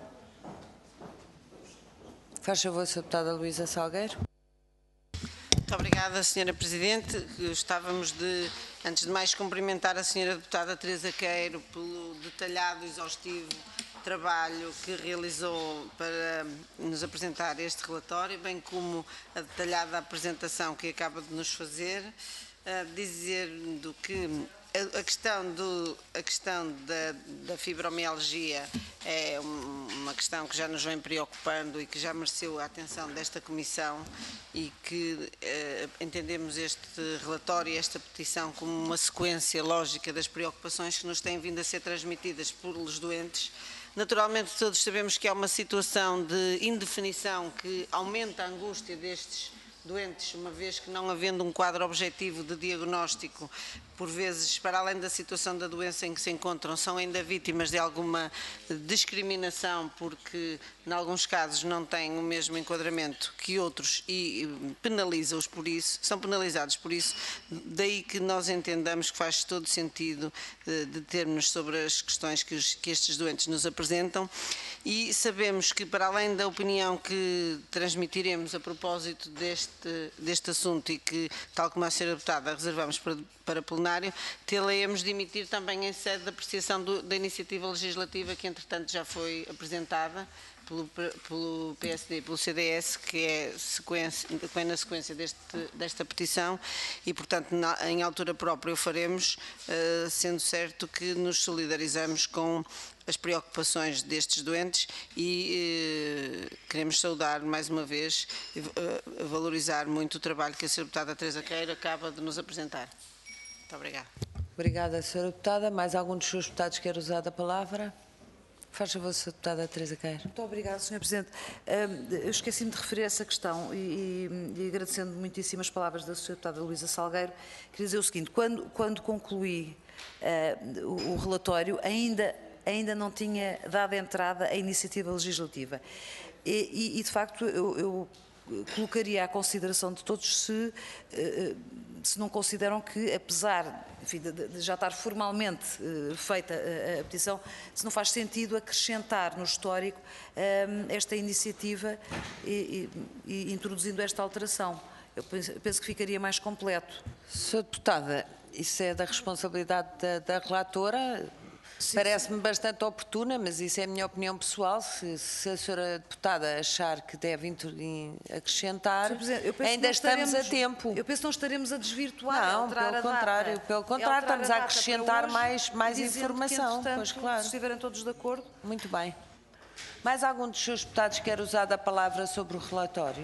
Faz favor, senhora deputada Luísa Salgueiro. Muito obrigada, senhora Presidente. Gostávamos de, antes de mais, cumprimentar a senhora deputada Teresa Queiro pelo detalhado e exaustivo trabalho que realizou para nos apresentar este relatório, bem como a detalhada apresentação que acaba de nos fazer, dizendo que a questão, do, a questão da, da fibromialgia é uma questão que já nos vem preocupando e que já mereceu a atenção desta Comissão e que eh, entendemos este relatório e esta petição como uma sequência lógica das preocupações que nos têm vindo a ser transmitidas pelos doentes. Naturalmente, todos sabemos que há uma situação de indefinição que aumenta a angústia destes doentes, uma vez que não havendo um quadro objetivo de diagnóstico, por vezes, para além da situação da doença em que se encontram, são ainda vítimas de alguma discriminação, porque, em alguns casos, não têm o mesmo enquadramento que outros e penaliza-os por isso, são penalizados por isso, daí que nós entendamos que faz todo sentido de termos sobre as questões que, os, que estes doentes nos apresentam e sabemos que, para além da opinião que transmitiremos a propósito deste, deste assunto e que, tal como a senhora deputada, reservamos para, para plenário, tê-la-emos de emitir também em sede de apreciação do, da iniciativa legislativa que, entretanto, já foi apresentada pelo, pelo P S D e pelo C D S, que é, sequência, que vem na sequência deste, desta petição e, portanto, na, em altura própria o faremos, uh, sendo certo que nos solidarizamos com as preocupações destes doentes e eh, queremos saudar mais uma vez e uh, valorizar muito o trabalho que a senhora deputada Teresa Queiro acaba de nos apresentar. Muito obrigada. Obrigada, senhora deputada. Mais algum dos seus deputados quer usar a palavra? Faz favor, senhora deputada Teresa Queiro. Muito obrigada, senhora Presidente. Eu esqueci-me de referir essa questão e, e, e agradecendo muitíssimo as palavras da senhora deputada Luísa Salgueiro, queria dizer o seguinte, quando, quando concluí uh, o, o relatório, ainda, ainda não tinha dado entrada à iniciativa legislativa e, e, e de facto, eu, eu colocaria à consideração de todos se, se não consideram que, apesar enfim, de, de já estar formalmente feita a, a petição, se não faz sentido acrescentar no histórico esta iniciativa e, e, e introduzindo esta alteração. Eu penso, penso que ficaria mais completo. senhora deputada, isso é da responsabilidade da, da relatora. Parece-me bastante oportuna, mas isso é a minha opinião pessoal. Se, se a senhora deputada achar que deve acrescentar, ainda estamos a tempo. Eu penso que não estaremos a desvirtuar. Não, alterar pelo a contrário, data. pelo contrário, estamos a acrescentar hoje, mais, mais informação. Que, pois claro. Se estiverem todos de acordo. Muito bem. Mais algum dos seus deputados quer usar a palavra sobre o relatório?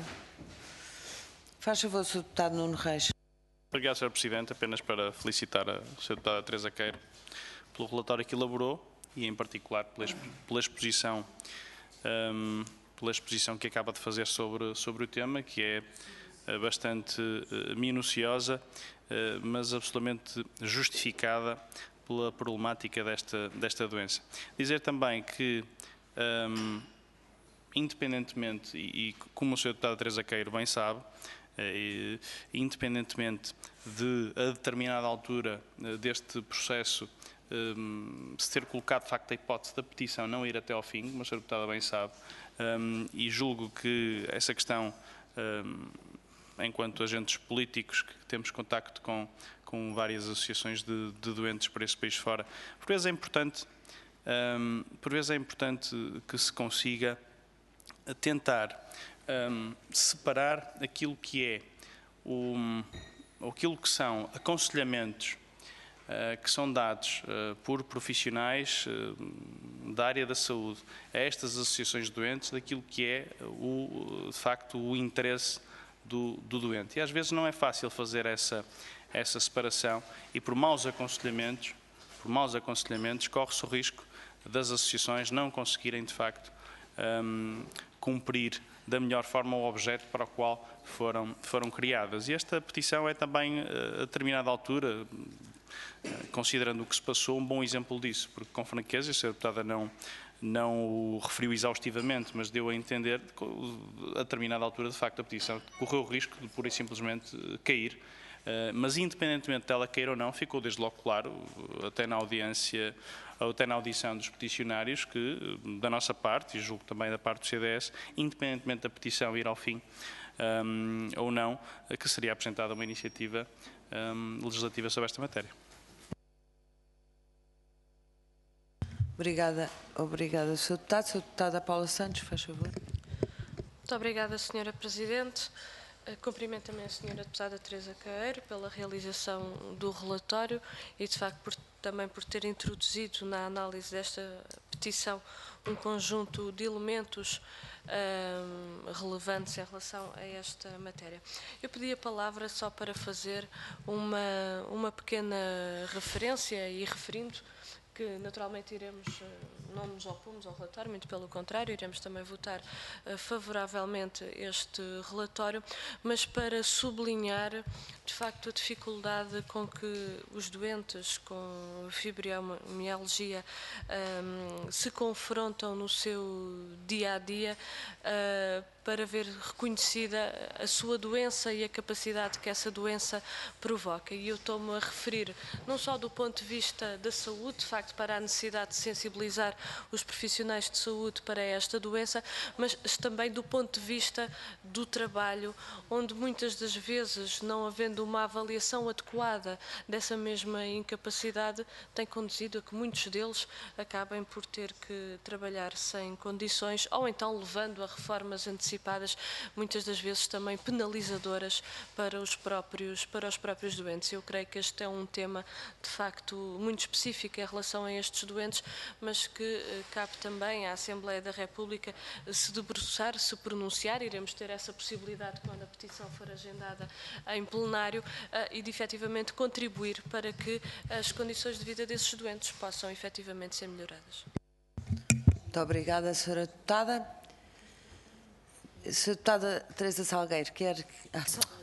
Faz favor, senhor deputado Nuno Reis. Obrigado, senhor Presidente. Apenas para felicitar a senhora deputada Teresa Queiro pelo relatório que elaborou e, em particular, pela, pela, exposição, um, pela exposição que acaba de fazer sobre, sobre o tema, que é uh, bastante uh, minuciosa, uh, mas absolutamente justificada pela problemática desta, desta doença. Dizer também que, um, independentemente, e, e como a senhora deputada Teresa Queiro bem sabe, uh, independentemente de, a determinada altura uh, deste processo, Um, se ter colocado de facto a hipótese da petição não ir até ao fim, como a senhora deputada bem sabe, um, e julgo que essa questão, um, enquanto agentes políticos que temos contacto com, com várias associações de, de doentes por esse país fora, por vezes é importante, um, por vezes é importante que se consiga tentar um, separar aquilo que é o, aquilo que são aconselhamentos Uh, que são dados uh, por profissionais uh, da área da saúde a estas associações de doentes daquilo que é, o, de facto, o interesse do, do doente. E às vezes não é fácil fazer essa, essa separação e por maus aconselhamentos, por maus aconselhamentos, corre-se o risco das associações não conseguirem, de facto, um, cumprir da melhor forma o objeto para o qual foram, foram criadas. E esta petição é também, a determinada altura, considerando o que se passou, um bom exemplo disso, porque com franqueza, a senhora deputada não, não o referiu exaustivamente, mas deu a entender, a determinada altura, de facto, a petição correu o risco de pura e simplesmente cair, Mas, independentemente dela queira ou não, ficou desde logo claro, até na audiência, ou até na audição dos peticionários, que da nossa parte, e julgo também da parte do C D S, independentemente da petição ir ao fim um, ou não, que seria apresentada uma iniciativa um, legislativa sobre esta matéria. Obrigada, obrigada, senhor Deputado. senhora Deputada Paula Santos, faz favor. Muito obrigada, senhora Presidente. Cumprimento também a senhora Deputada Teresa Caeiro pela realização do relatório e, de facto, por, também por ter introduzido na análise desta petição um conjunto de elementos um, relevantes em relação a esta matéria. Eu pedi a palavra só para fazer uma, uma pequena referência e referindo que naturalmente iremos, não nos opomos ao relatório, muito pelo contrário, iremos também votar uh, favoravelmente este relatório, mas para sublinhar, de facto, a dificuldade com que os doentes com fibromialgia um, se confrontam no seu dia-a-dia uh, para ver reconhecida a sua doença e a capacidade que essa doença provoca. E eu estou-me a referir não só do ponto de vista da saúde, de facto, para a necessidade de sensibilizar os profissionais de saúde para esta doença, mas também do ponto de vista do trabalho, onde muitas das vezes, não havendo uma avaliação adequada dessa mesma incapacidade, tem conduzido a que muitos deles acabem por ter que trabalhar sem condições ou então levando a reformas antecipadas, muitas das vezes também penalizadoras para os próprios, para os próprios doentes. Eu creio que este é um tema, de facto, muito específico em relação a estes doentes, mas que eh, cabe também à Assembleia da República se debruçar, se pronunciar, iremos ter essa possibilidade quando a petição for agendada em plenário, eh, e de efetivamente contribuir para que as condições de vida desses doentes possam efetivamente ser melhoradas. Muito obrigada, senhora Deputada. senhora Deputada Teresa Salgueiro, quer... Ah,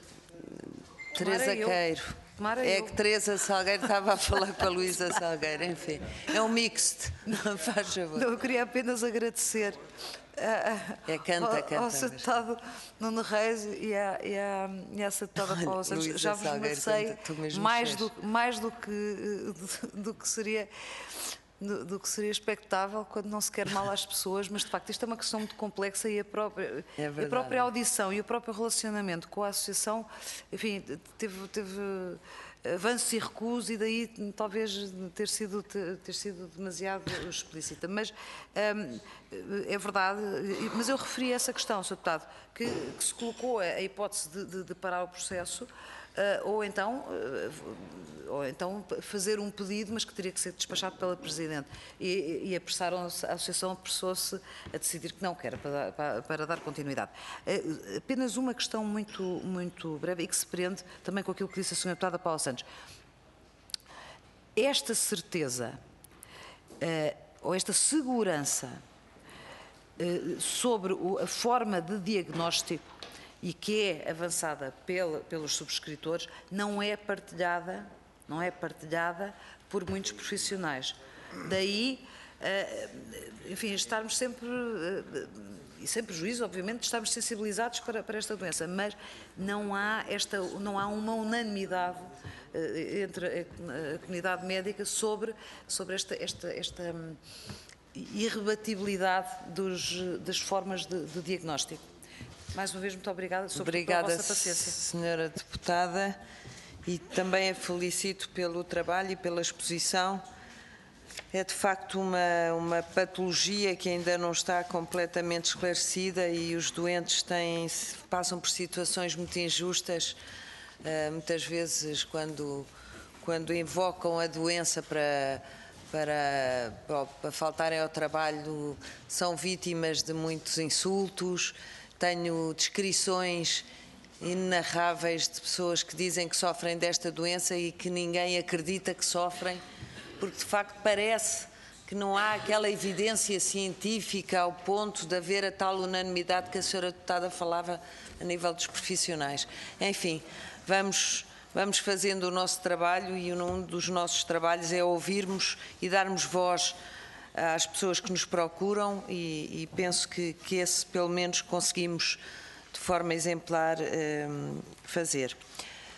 Teresa Queiro. É que Teresa Salgueiro estava a falar com a Luísa Salgueiro, enfim. É um mixed, não faz favor. Não, eu queria apenas agradecer a, é, canta, ao, canta, ao senhor Deputado Nuno Reis e à, e à, e à senhora Deputada Paula Santos. Já vos comecei mais do, mais do que, do, do que seria... Do, do que seria expectável quando não se quer mal às pessoas, mas de facto isto é uma questão muito complexa e a própria, é a própria audição e o próprio relacionamento com a associação, enfim, teve, teve avanços e recuos e daí talvez ter sido, ter, ter sido demasiado explícita. Mas hum, é verdade, mas eu referi essa questão, senhor Deputado, que, que se colocou a hipótese de, de, de parar o processo. Uh, ou, então, uh, ou então fazer um pedido, mas que teria que ser despachado pela Presidente. E, e apressaram-se, a Associação apressou-se a decidir que não, que era para, para, para dar continuidade. Uh, apenas uma questão muito, muito breve e que se prende também com aquilo que disse a senhora Deputada Paula Santos. Esta certeza, uh, ou esta segurança uh, sobre o, a forma de diagnóstico e que é avançada pela, pelos subscritores, não é partilhada, não é partilhada por muitos profissionais. Daí, enfim, estarmos sempre, e sem prejuízo, obviamente, de estarmos sensibilizados para, para esta doença, mas não há, esta, não há uma unanimidade entre a comunidade médica sobre, sobre esta, esta, esta irrebatibilidade dos, das formas de, de diagnóstico. Mais uma vez, muito obrigada obrigada, pela vossa paciência. Senhora Deputada, e também a felicito pelo trabalho e pela exposição. É de facto uma, uma patologia que ainda não está completamente esclarecida e os doentes têm, passam por situações muito injustas, muitas vezes quando, quando invocam a doença para, para, para faltarem ao trabalho, são vítimas de muitos insultos. Tenho descrições inenarráveis de pessoas que dizem que sofrem desta doença e que ninguém acredita que sofrem, porque de facto parece que não há aquela evidência científica ao ponto de haver a tal unanimidade que a senhora Deputada falava a nível dos profissionais. Enfim, vamos, vamos fazendo o nosso trabalho e um dos nossos trabalhos é ouvirmos e darmos voz às pessoas que nos procuram e, e penso que, que esse pelo menos conseguimos de forma exemplar um, fazer.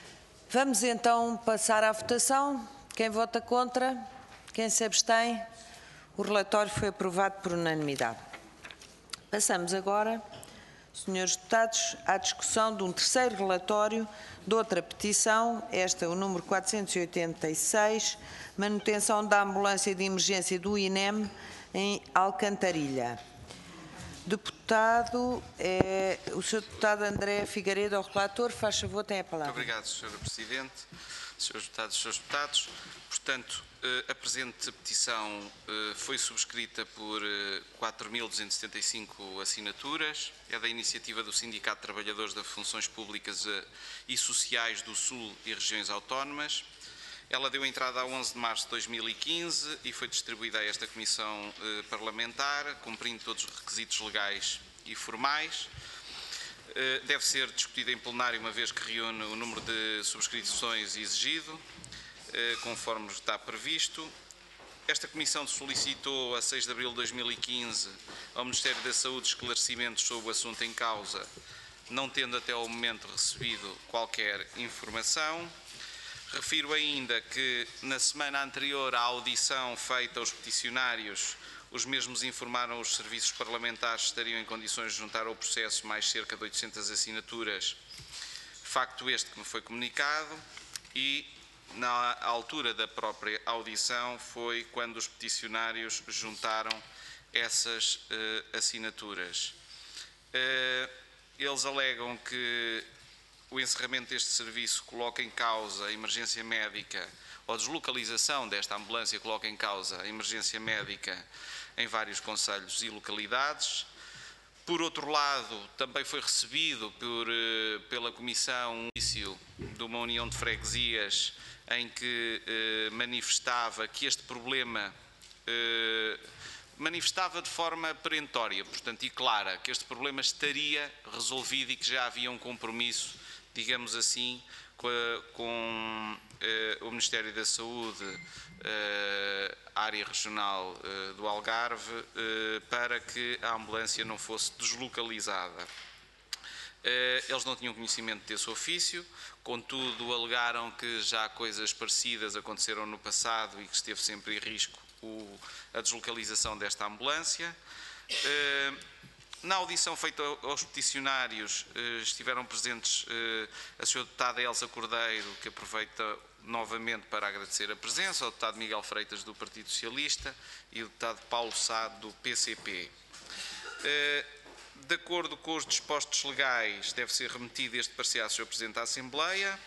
Vamos então passar à votação. Quem vota contra? Quem se abstém? O relatório foi aprovado por unanimidade. Passamos agora, senhores deputados, à discussão de um terceiro relatório de outra petição, esta é o número quatrocentos e oitenta e seis, manutenção da ambulância de emergência do I N E M em Alcantarilha. Deputado, é, o senhor deputado André Figueiredo, ao relator, faz favor, tem a palavra. Muito obrigado, senhora Presidente, senhores deputados e senhores deputados. Portanto, eh, a presente petição eh, foi subscrita por eh, quatro mil duzentas e setenta e cinco assinaturas. É da iniciativa do Sindicato de Trabalhadores das Funções Públicas eh, e Sociais do Sul e Regiões Autónomas. Ela deu entrada a onze de março de dois mil e quinze e foi distribuída a esta Comissão eh, Parlamentar, cumprindo todos os requisitos legais e formais. Eh, deve ser discutida em plenário, uma vez que reúne o número de subscrições exigido, eh, conforme está previsto. Esta Comissão solicitou, a seis de abril de dois mil e quinze, ao Ministério da Saúde esclarecimentos sobre o assunto em causa, não tendo até ao momento recebido qualquer informação. Refiro ainda que, na semana anterior à audição feita aos peticionários, os mesmos informaram os serviços parlamentares que estariam em condições de juntar ao processo mais cerca de oitocentas assinaturas, facto este que me foi comunicado, e na altura da própria audição foi quando os peticionários juntaram essas uh, assinaturas. Uh, eles alegam que o encerramento deste serviço coloca em causa a emergência médica, ou a deslocalização desta ambulância coloca em causa a emergência médica em vários concelhos e localidades. Por outro lado, também foi recebido por, pela Comissão um início de uma união de freguesias em que eh, manifestava que este problema eh, manifestava de forma perentória, portanto, e clara, que este problema estaria resolvido e que já havia um compromisso, digamos assim, com, a, com eh, o Ministério da Saúde, eh, área regional eh, do Algarve, eh, para que a ambulância não fosse deslocalizada. Eh, eles não tinham conhecimento desse ofício, contudo alegaram que já coisas parecidas aconteceram no passado e que esteve sempre em risco o, a deslocalização desta ambulância. Eh, Na audição feita aos peticionários estiveram presentes a senhora deputada Elsa Cordeiro, que aproveita novamente para agradecer a presença, ao deputado Miguel Freitas do Partido Socialista e o deputado Paulo Sá do P C P. De acordo com os dispostos legais, deve ser remetido este parecer ao senhor Presidente da Assembleia,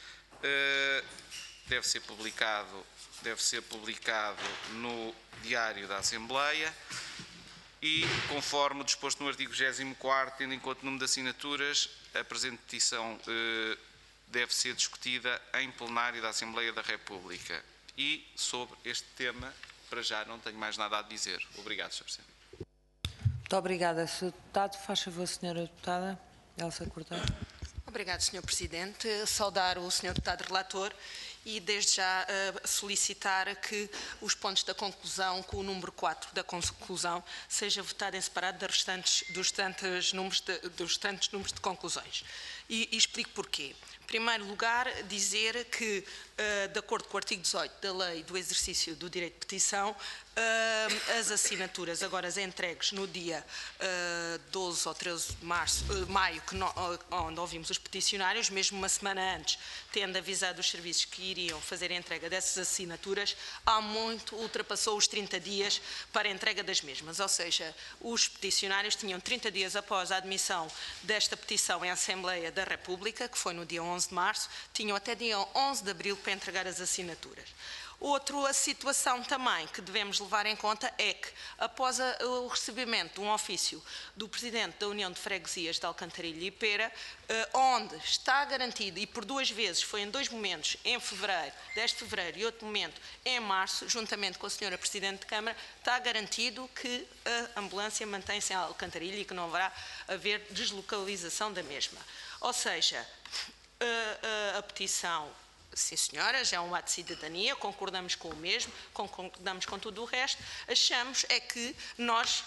deve ser publicado, deve ser publicado no Diário da Assembleia. E, conforme o disposto no artigo vigésimo quarto, tendo em conta o número de assinaturas, a presente petição eh, deve ser discutida em plenário da Assembleia da República. E, sobre este tema, para já não tenho mais nada a dizer. Obrigado, senhor Presidente. Muito obrigada, senhor Deputado. Faz favor, senhora Deputada Elsa Cordeiro. Obrigado, senhor Presidente. Saudar o senhor Deputado Relator e desde já uh, solicitar que os pontos da conclusão, com o número quatro da conclusão, seja votado em separado das restantes, dos, restantes números de, dos restantes números de conclusões. E, e explico porquê. Em primeiro lugar, dizer que, uh, de acordo com o artigo dezoito da Lei do Exercício do Direito de Petição, uh, as assinaturas agora entregues no dia uh, doze ou treze de março, uh, maio, que no, uh, onde ouvimos os peticionários, mesmo uma semana antes, tendo avisado os serviços que iriam fazer a entrega dessas assinaturas, há muito ultrapassou os trinta dias para a entrega das mesmas. Ou seja, os peticionários tinham trinta dias após a admissão desta petição em Assembleia da República, que foi no dia onze de março, tinham até dia onze de abril para entregar as assinaturas. Outra situação também que devemos levar em conta é que, após a, o recebimento de um ofício do Presidente da União de Freguesias de Alcantarilha e Pera, eh, onde está garantido, e por duas vezes, foi em dois momentos, em fevereiro, dez de fevereiro e outro momento em março, juntamente com a senhora Presidente de Câmara, está garantido que a ambulância mantém-se em Alcantarilha e que não haverá haver deslocalização da mesma. Ou seja, a, a, a petição, sim senhora, já é um ato de cidadania, concordamos com o mesmo, concordamos com tudo o resto, achamos é que nós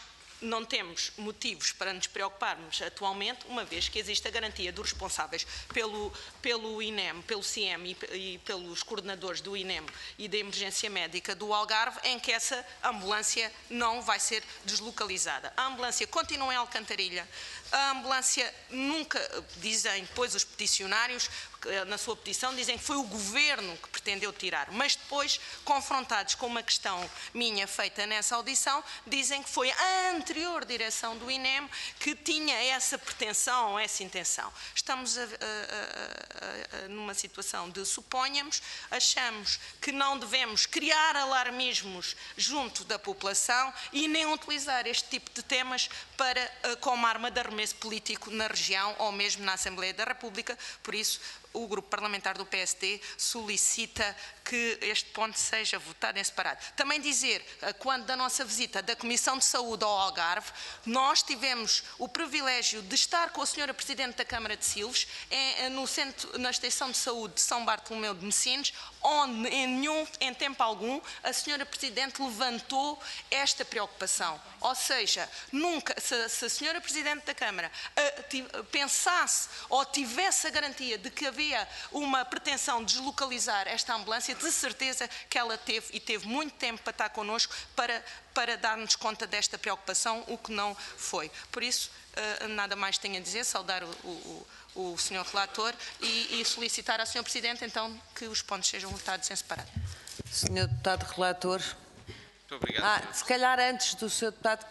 não temos motivos para nos preocuparmos atualmente, uma vez que existe a garantia dos responsáveis pelo, pelo I N E M, pelo C I E M e, e pelos coordenadores do I N E M e da emergência médica do Algarve, em que essa ambulância não vai ser deslocalizada. A ambulância continua em Alcantarilha. A ambulância nunca, dizem depois os peticionários, na sua petição, dizem que foi o Governo que pretendeu tirar, mas depois, confrontados com uma questão minha feita nessa audição, dizem que foi a anterior direção do I N E M que tinha essa pretensão, essa intenção. Estamos a, a, a, a, numa situação de suponhamos, achamos que não devemos criar alarmismos junto da população e nem utilizar este tipo de temas para, como arma de arremesso político na região ou mesmo na Assembleia da República. Por isso, o Grupo Parlamentar do P S D solicita que este ponto seja votado em separado. Também dizer, quando da nossa visita da Comissão de Saúde ao Algarve, nós tivemos o privilégio de estar com a senhora Presidente da Câmara de Silves, no centro, na Estação de Saúde de São Bartolomeu de Messines, onde em, nenhum, em tempo algum a senhora Presidente levantou esta preocupação. Ou seja, nunca, se, se a senhora Presidente da Câmara uh, pensasse ou tivesse a garantia de que havia uma pretensão de deslocalizar esta ambulância, de certeza que ela teve e teve muito tempo para estar connosco para, para dar-nos conta desta preocupação, o que não foi. Por isso, uh, nada mais tenho a dizer, saudar o, o, o senhor relator e, e solicitar à senhora Presidente, então, que os pontos sejam votados em separado. senhor Deputado Relator. Muito obrigado. Ah, se calhar antes do senhor Deputado...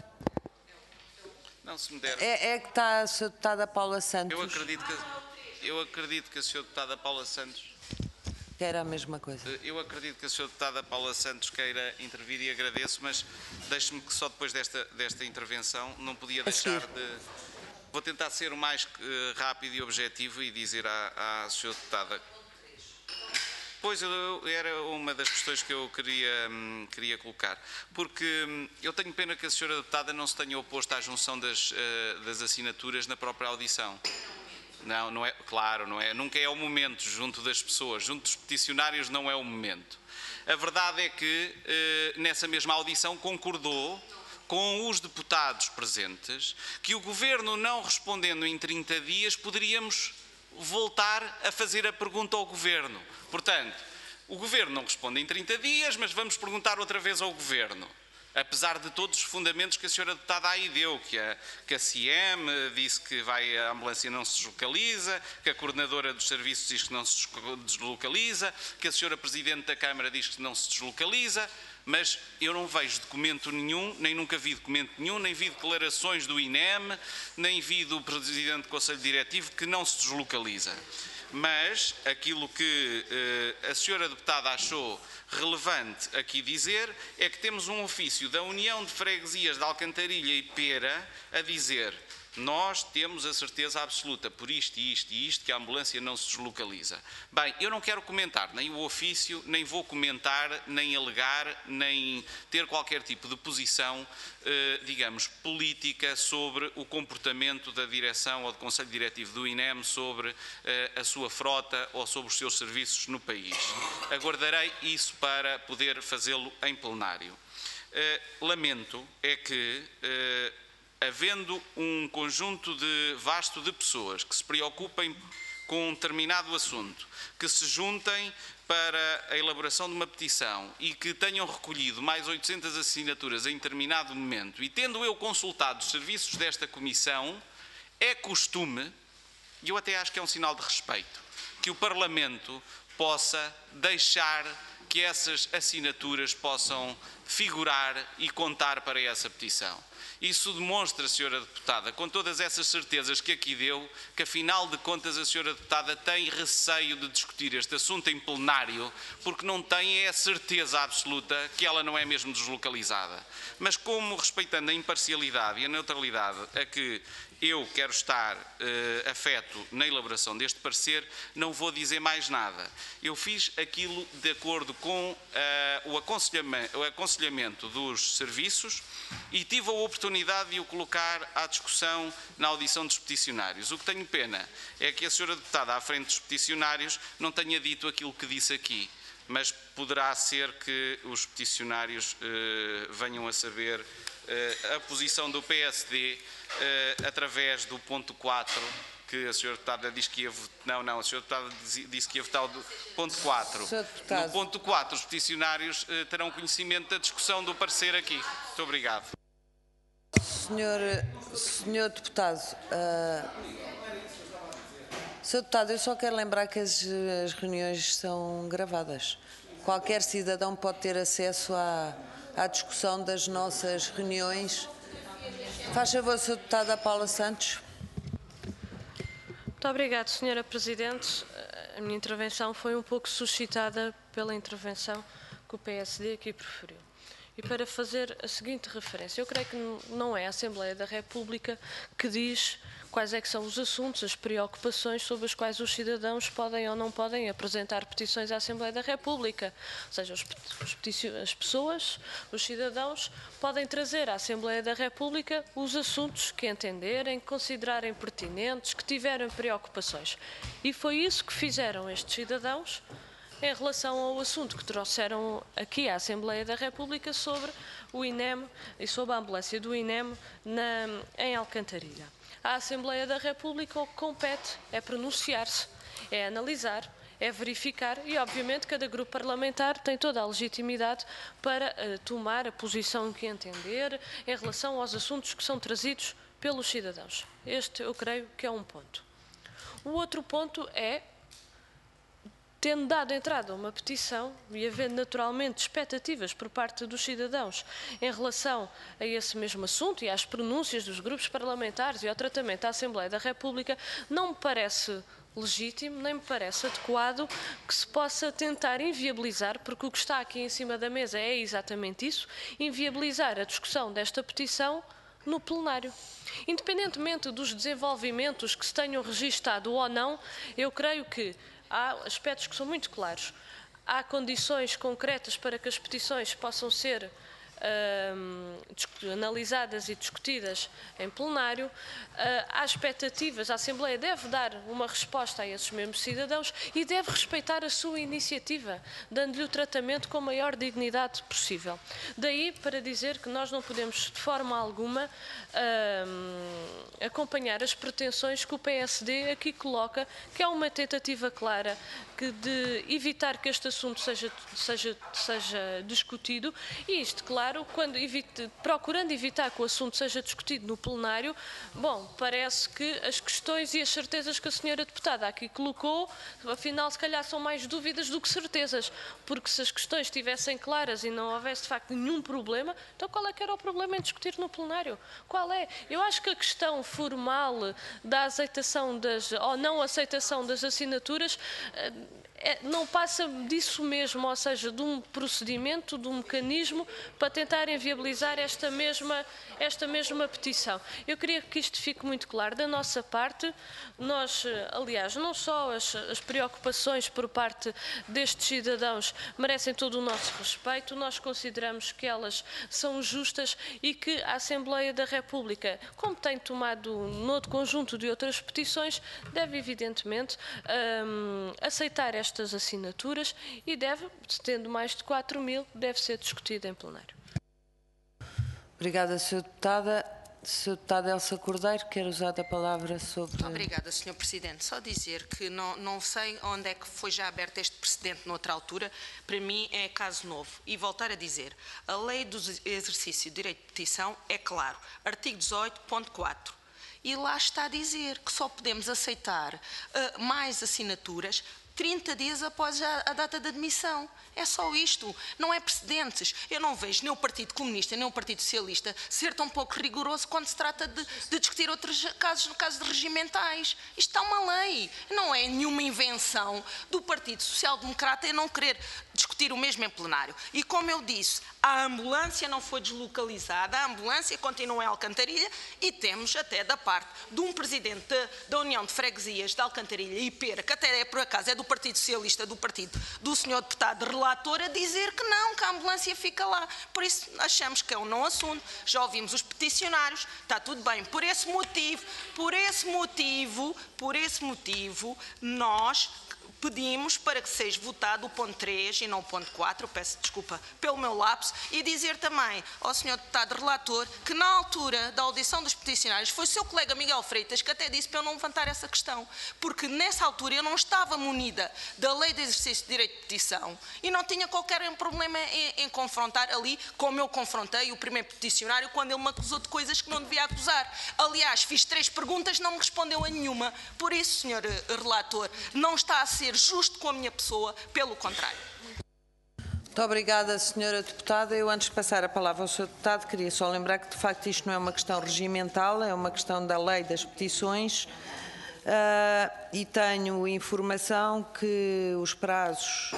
Não, se me der... É, é que está a senhora Deputada Paula Santos. Eu acredito que, eu acredito que a senhora Deputada Paula Santos... Que era a mesma coisa. Eu acredito que a senhora Deputada Paula Santos queira intervir e agradeço, mas deixe-me que só depois desta, desta intervenção não podia deixar de... Vou tentar ser o mais uh, rápido e objetivo e dizer à, à senhora Deputada... Pois, eu, era uma das questões que eu queria, hum, queria colocar, porque hum, eu tenho pena que a senhora Deputada não se tenha oposto à junção das, uh, das assinaturas na própria audição. Não, não é, claro, não é, nunca é o momento junto das pessoas, junto dos peticionários não é o momento. A verdade é que uh, nessa mesma audição concordou com os deputados presentes que o Governo não respondendo em trinta dias poderíamos voltar a fazer a pergunta ao Governo. Portanto, o Governo não responde em trinta dias, mas vamos perguntar outra vez ao Governo. Apesar de todos os fundamentos que a senhora Deputada aí deu, que a, que a C I E M disse que vai, a ambulância não se deslocaliza, que a coordenadora dos serviços diz que não se deslocaliza, que a senhora Presidente da Câmara diz que não se deslocaliza, mas eu não vejo documento nenhum, nem nunca vi documento nenhum, nem vi declarações do I N E M, nem vi do Presidente do Conselho Diretivo que não se deslocaliza. Mas aquilo que eh, a senhora Deputada achou relevante aqui dizer é que temos um ofício da União de Freguesias de Alcantarilha e Pera a dizer: nós temos a certeza absoluta, por isto e isto e isto, que a ambulância não se deslocaliza. Bem, eu não quero comentar nem o ofício, nem vou comentar, nem alegar, nem ter qualquer tipo de posição, eh, digamos, política sobre o comportamento da direção ou do Conselho Diretivo do I N E M sobre eh, a sua frota ou sobre os seus serviços no país. Aguardarei isso para poder fazê-lo em plenário. Eh, lamento é que... Eh, havendo um conjunto de, vasto de pessoas que se preocupem com um determinado assunto, que se juntem para a elaboração de uma petição e que tenham recolhido mais oitocentas assinaturas em determinado momento, e tendo eu consultado os serviços desta comissão, é costume, e eu até acho que é um sinal de respeito, que o Parlamento possa deixar que essas assinaturas possam figurar e contar para essa petição. Isso demonstra, senhora Deputada, com todas essas certezas que aqui deu, que afinal de contas a senhora Deputada tem receio de discutir este assunto em plenário, porque não tem a certeza absoluta que ela não é mesmo deslocalizada. Mas como, respeitando a imparcialidade e a neutralidade a que eu quero estar uh, afeto na elaboração deste parecer, não vou dizer mais nada. Eu fiz aquilo de acordo com uh, o, aconselhamento, o aconselhamento dos serviços e tive a oportunidade de o colocar à discussão na audição dos peticionários. O que tenho pena é que a senhora Deputada à frente dos peticionários não tenha dito aquilo que disse aqui, mas poderá ser que os peticionários uh, venham a saber a posição do P S D através do ponto quatro, que a senhora deputada disse que ia votar. Não, não, a senhora deputada disse que ia votar o ponto quatro. No ponto quatro, os peticionários terão conhecimento da discussão do parecer aqui. Muito obrigado. Senhor, senhor deputado, uh, senhor deputado, eu só quero lembrar que as, as reuniões são gravadas. Qualquer cidadão pode ter acesso à, à discussão das nossas reuniões. Faz favor, senhor deputada Paula Santos. Muito obrigada, senhora Presidente. A minha intervenção foi um pouco suscitada pela intervenção que o P S D aqui preferiu. E para fazer a seguinte referência, eu creio que não é a Assembleia da República que diz quais é que são os assuntos, as preocupações sobre as quais os cidadãos podem ou não podem apresentar petições à Assembleia da República. Ou seja, os, os as pessoas, os cidadãos, podem trazer à Assembleia da República os assuntos que entenderem, que considerarem pertinentes, que tiverem preocupações. E foi isso que fizeram estes cidadãos em relação ao assunto que trouxeram aqui à Assembleia da República sobre o INEM e sobre a ambulância do INEM na, em Alcantarilha. A Assembleia da República o que compete é pronunciar-se, é analisar, é verificar e, obviamente, cada grupo parlamentar tem toda a legitimidade para uh, tomar a posição que entender em relação aos assuntos que são trazidos pelos cidadãos. Este, eu creio que é um ponto. O outro ponto é, tendo dado entrada a uma petição e havendo naturalmente expectativas por parte dos cidadãos em relação a esse mesmo assunto e às pronúncias dos grupos parlamentares e ao tratamento da Assembleia da República, não me parece legítimo, nem me parece adequado que se possa tentar inviabilizar, porque o que está aqui em cima da mesa é exatamente isso, inviabilizar a discussão desta petição no plenário. Independentemente dos desenvolvimentos que se tenham registado ou não, eu creio que há aspectos que são muito claros. Há condições concretas para que as petições possam ser uh, analisadas e discutidas em plenário. Uh, há expectativas, a Assembleia deve dar uma resposta a esses mesmos cidadãos e deve respeitar a sua iniciativa, dando-lhe o tratamento com a maior dignidade possível. Daí para dizer que nós não podemos de forma alguma uh, acompanhar as pretensões que o P S D aqui coloca, que é uma tentativa clara que de evitar que este assunto seja, seja, seja discutido, e isto, claro, quando evite, procurando evitar que o assunto seja discutido no plenário, bom, parece que as questões e as certezas que a senhora deputada aqui colocou, afinal, se calhar são mais dúvidas do que certezas, porque se as questões estivessem claras e não houvesse, de facto, nenhum problema, então qual é que era o problema em discutir no plenário? Qual é? Eu acho que a questão formal da aceitação das, ou não aceitação das assinaturas É, não passa disso mesmo, ou seja, de um procedimento, de um mecanismo para tentar inviabilizar esta mesma, esta mesma petição. Eu queria que isto fique muito claro. Da nossa parte, nós, aliás, não só as, as preocupações por parte destes cidadãos merecem todo o nosso respeito, nós consideramos que elas são justas e que a Assembleia da República, como tem tomado no outro conjunto de outras petições, deve evidentemente hum, aceitar esta estas assinaturas e deve, tendo mais de quatro mil, deve ser discutida em plenário. Obrigada, senhora Deputada. senhora Deputada Elsa Cordeiro, quer usar a palavra sobre... Muito obrigada, senhor Presidente. Só dizer que não, não sei onde é que foi já aberto este precedente noutra altura. Para mim é caso novo. E voltar a dizer, a lei do exercício de direito de petição é claro. Artigo dezoito, ponto quatro. E lá está a dizer que só podemos aceitar uh, mais assinaturas trinta dias após a, a data de admissão. É só isto, não é precedentes. Eu não vejo nem o Partido Comunista nem o Partido Socialista ser tão pouco rigoroso quando se trata de, de discutir outros casos, no caso de regimentais. Isto está uma lei, não é nenhuma invenção do Partido Social Democrata em não querer discutir o mesmo em plenário. E como eu disse, a ambulância não foi deslocalizada, a ambulância continua em Alcantarilha e temos até da parte de um presidente da, da União de Freguesias de Alcantarilha e Pera, que até é, por acaso é do Partido Socialista, do partido do senhor deputado relator, a dizer que não, que a ambulância fica lá. Por isso achamos que é um não assunto, já ouvimos os peticionários, está tudo bem. Por esse motivo, por esse motivo, por esse motivo, nós pedimos para que seja votado o ponto três e não o ponto quatro, peço desculpa pelo meu lapso, espaço e dizer também ao senhor deputado relator que na altura da audição dos peticionários foi o seu colega Miguel Freitas que até disse para eu não levantar essa questão, porque nessa altura eu não estava munida da lei de exercício de direito de petição e não tinha qualquer problema em, em confrontar ali, como eu confrontei o primeiro peticionário quando ele me acusou de coisas que não devia acusar. Aliás, fiz três perguntas, não me respondeu a nenhuma. Por isso, senhor relator, não está a ser justo com a minha pessoa, pelo contrário. Muito obrigada, senhora deputada. Eu, antes de passar a palavra ao senhor deputado, queria só lembrar que, de facto, isto não é uma questão regimental, é uma questão da lei das petições uh, e tenho informação que os prazos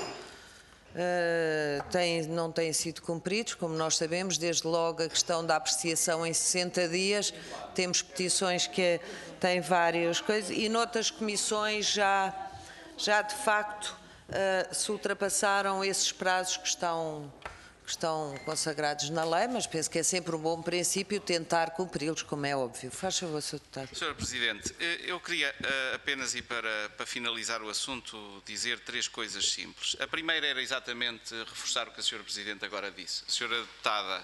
Uh, têm, não têm sido cumpridos, como nós sabemos, desde logo a questão da apreciação em sessenta dias, temos petições que têm várias coisas e noutras comissões já, já de facto uh, se ultrapassaram esses prazos que estão, que estão consagrados na lei, mas penso que é sempre um bom princípio tentar cumpri-los, como é óbvio. Faz favor, senhor deputado. senhora Presidente, eu queria uh, apenas, e para, para finalizar o assunto, dizer três coisas simples. A primeira era exatamente reforçar o que a senhora Presidente agora disse. A senhora deputada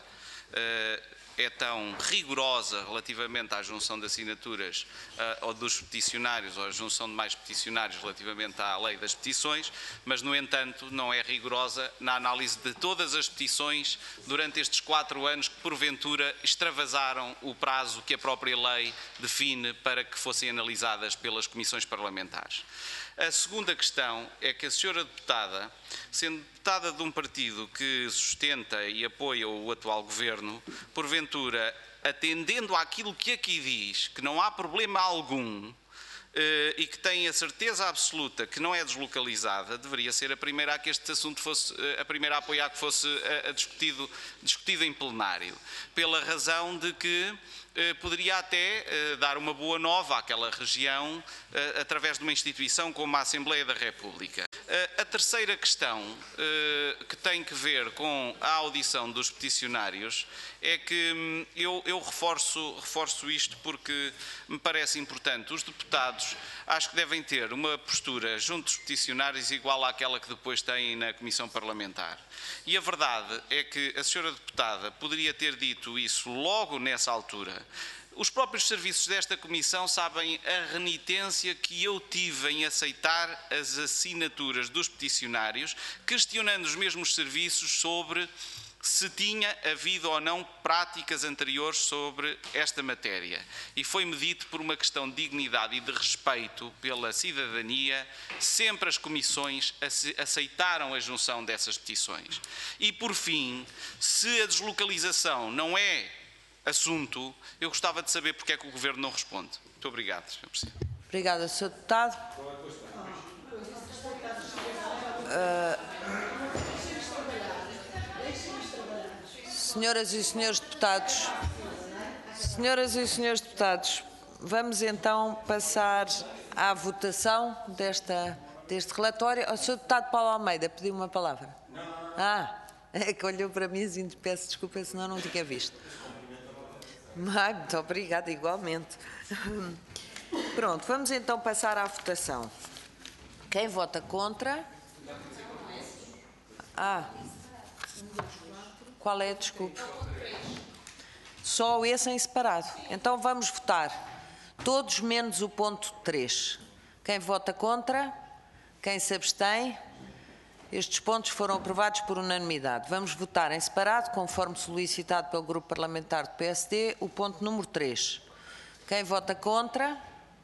uh, é tão rigorosa relativamente à junção de assinaturas uh, ou dos peticionários ou à junção de mais peticionários relativamente à lei das petições, mas, no entanto, não é rigorosa na análise de todas as petições durante estes quatro anos que, porventura, extravasaram o prazo que a própria lei define para que fossem analisadas pelas comissões parlamentares. A segunda questão é que a senhora deputada, sendo deputada de um partido que sustenta e apoia o atual governo, porventura, atendendo àquilo que aqui diz, que não há problema algum, Uh, e que tem a certeza absoluta que não é deslocalizada, deveria ser a primeira a que este assunto fosse, uh, a primeira a apoiar que fosse uh, a discutido, discutido em plenário, pela razão de que uh, poderia até uh, dar uma boa nova àquela região uh, através de uma instituição como a Assembleia da República. Uh, a terceira questão, uh, que tem que ver com a audição dos peticionários, é que hum, eu, eu reforço, reforço isto porque me parece importante. Os deputados acho que devem ter uma postura junto dos peticionários igual àquela que depois têm na Comissão Parlamentar. E a verdade é que a senhora deputada poderia ter dito isso logo nessa altura. Os próprios serviços desta Comissão sabem a renitência que eu tive em aceitar as assinaturas dos peticionários, questionando os mesmos serviços sobre se tinha havido ou não práticas anteriores sobre esta matéria. E foi-me dito, por uma questão de dignidade e de respeito pela cidadania, sempre as comissões aceitaram a junção dessas petições. E, por fim, se a deslocalização não é assunto, eu gostava de saber porque é que o Governo não responde. Muito obrigado, senhor Presidente. Obrigada, senhor Deputado. Uh... Senhoras e senhores deputados, senhoras e senhores deputados, vamos então passar à votação desta, deste relatório. O senhor deputado Paulo Almeida pediu uma palavra. Ah, é que olhou para mim e peço desculpa, senão não tinha visto. Ai, muito obrigada, igualmente. Pronto, vamos então passar à votação. Quem vota contra? Ah. Qual é? Desculpe. Só esse em separado. Então vamos votar. Todos menos o ponto três. Quem vota contra? Quem se abstém? Estes pontos foram aprovados por unanimidade. Vamos votar em separado, conforme solicitado pelo Grupo Parlamentar do P S D, o ponto número três. Quem vota contra?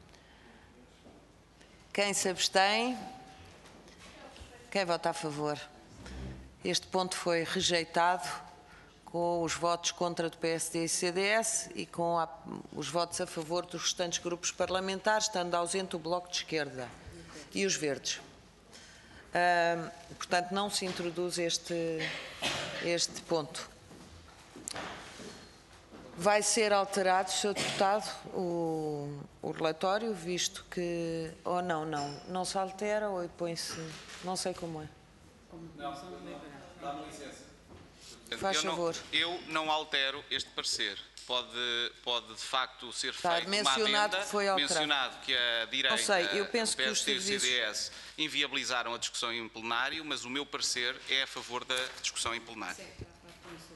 Quem se abstém? Quem vota a favor? Este ponto foi rejeitado com os votos contra do P S D e C D S e com a, os votos a favor dos restantes grupos parlamentares, estando ausente o Bloco de Esquerda e os Verdes. Uh, portanto, não se introduz este, este ponto. Vai ser alterado, senhor Deputado, o, o relatório, visto que... Ou não, não. Não se altera ou põe-se... Não sei como é. Não, dá-me licença. Faz eu favor. Não, eu não altero este parecer. Pode, pode de facto ser Está feito mencionado uma adenda, que foi alterado. mencionado que a direita, não sei, eu penso o P S D que os serviços... e o C D S inviabilizaram a discussão em plenário, mas o meu parecer é a favor da discussão em plenário.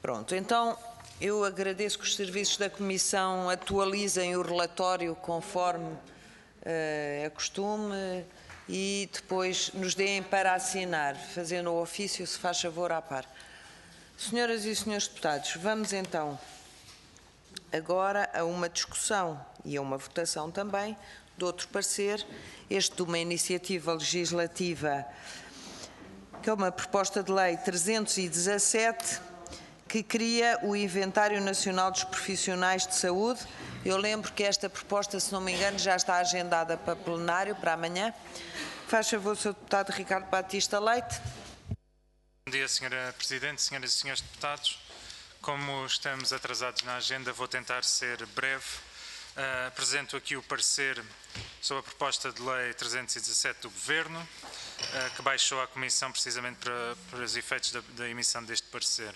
Pronto, então eu agradeço que os serviços da Comissão atualizem o relatório conforme uh, é costume e depois nos deem para assinar, fazendo o ofício, se faz favor, à par. Senhoras e senhores deputados, vamos então agora a uma discussão e a uma votação também de outro parecer, este de uma iniciativa legislativa, que é uma proposta de lei trezentos e dezassete, que cria o Inventário Nacional dos Profissionais de Saúde. Eu lembro que esta proposta, se não me engano, já está agendada para plenário, para amanhã. Faz favor, senhor Deputado Ricardo Batista Leite. Bom dia, senhora Presidente, senhoras e senhores deputados. Como estamos atrasados na agenda, vou tentar ser breve. Uh, apresento aqui o parecer sobre a proposta de lei trezentos e dezassete do Governo, uh, que baixou à Comissão precisamente para, para os efeitos da, da emissão deste parecer.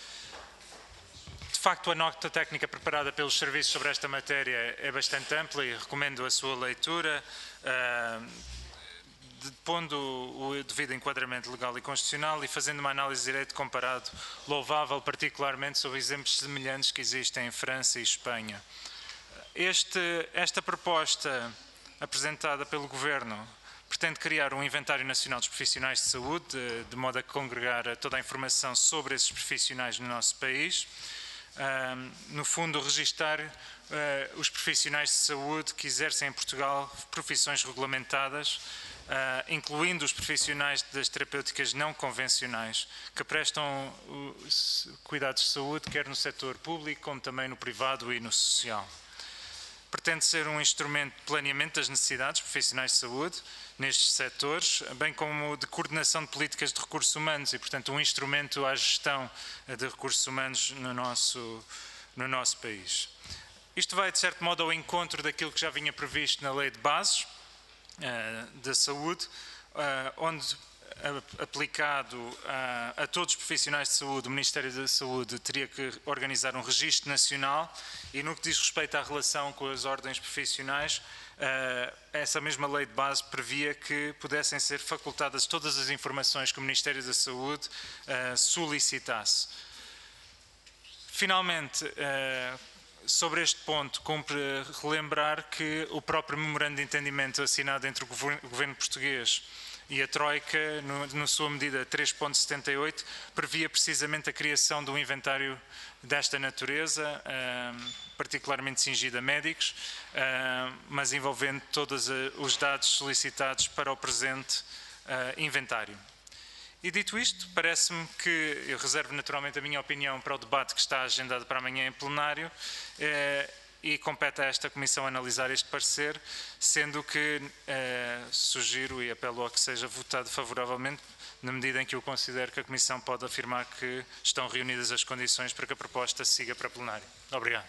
De facto, a nota técnica preparada pelos serviços sobre esta matéria é bastante ampla e recomendo a sua leitura, uh, de, pondo o devido enquadramento legal e constitucional e fazendo uma análise de direito comparado louvável, particularmente sobre exemplos semelhantes que existem em França e Espanha. Este, esta proposta apresentada pelo Governo pretende criar um Inventário Nacional dos Profissionais de Saúde, de, de modo a congregar toda a informação sobre esses profissionais no nosso país. Uh, no fundo, registar uh, os profissionais de saúde que exercem em Portugal profissões regulamentadas, uh, incluindo os profissionais das terapêuticas não convencionais, que prestam uh, cuidados de saúde, quer no setor público, como também no privado e no social. Pretende ser um instrumento de planeamento das necessidades profissionais de saúde nestes setores, bem como de coordenação de políticas de recursos humanos e, portanto, um instrumento à gestão de recursos humanos no nosso, no nosso país. Isto vai, de certo modo, ao encontro daquilo que já vinha previsto na Lei de Bases uh, da Saúde, uh, onde, uh, aplicado a, a todos os profissionais de saúde, o Ministério da Saúde teria que organizar um registro nacional e, no que diz respeito à relação com as ordens profissionais, Uh, essa mesma lei de base previa que pudessem ser facultadas todas as informações que o Ministério da Saúde uh, solicitasse. Finalmente, uh, sobre este ponto, cumpre relembrar que o próprio memorando de entendimento assinado entre o governo, o governo português e a Troika, no, na sua medida três ponto setenta e oito, previa precisamente a criação de um inventário desta natureza, uh, particularmente cingido a médicos, uh, mas envolvendo todos os dados solicitados para o presente uh, inventário. E dito isto, parece-me que, eu reservo naturalmente a minha opinião para o debate que está agendado para amanhã em plenário, uh, e compete a esta Comissão analisar este parecer, sendo que uh, sugiro e apelo a que seja votado favoravelmente, na medida em que eu considero que a Comissão pode afirmar que estão reunidas as condições para que a proposta siga para plenário. Obrigado.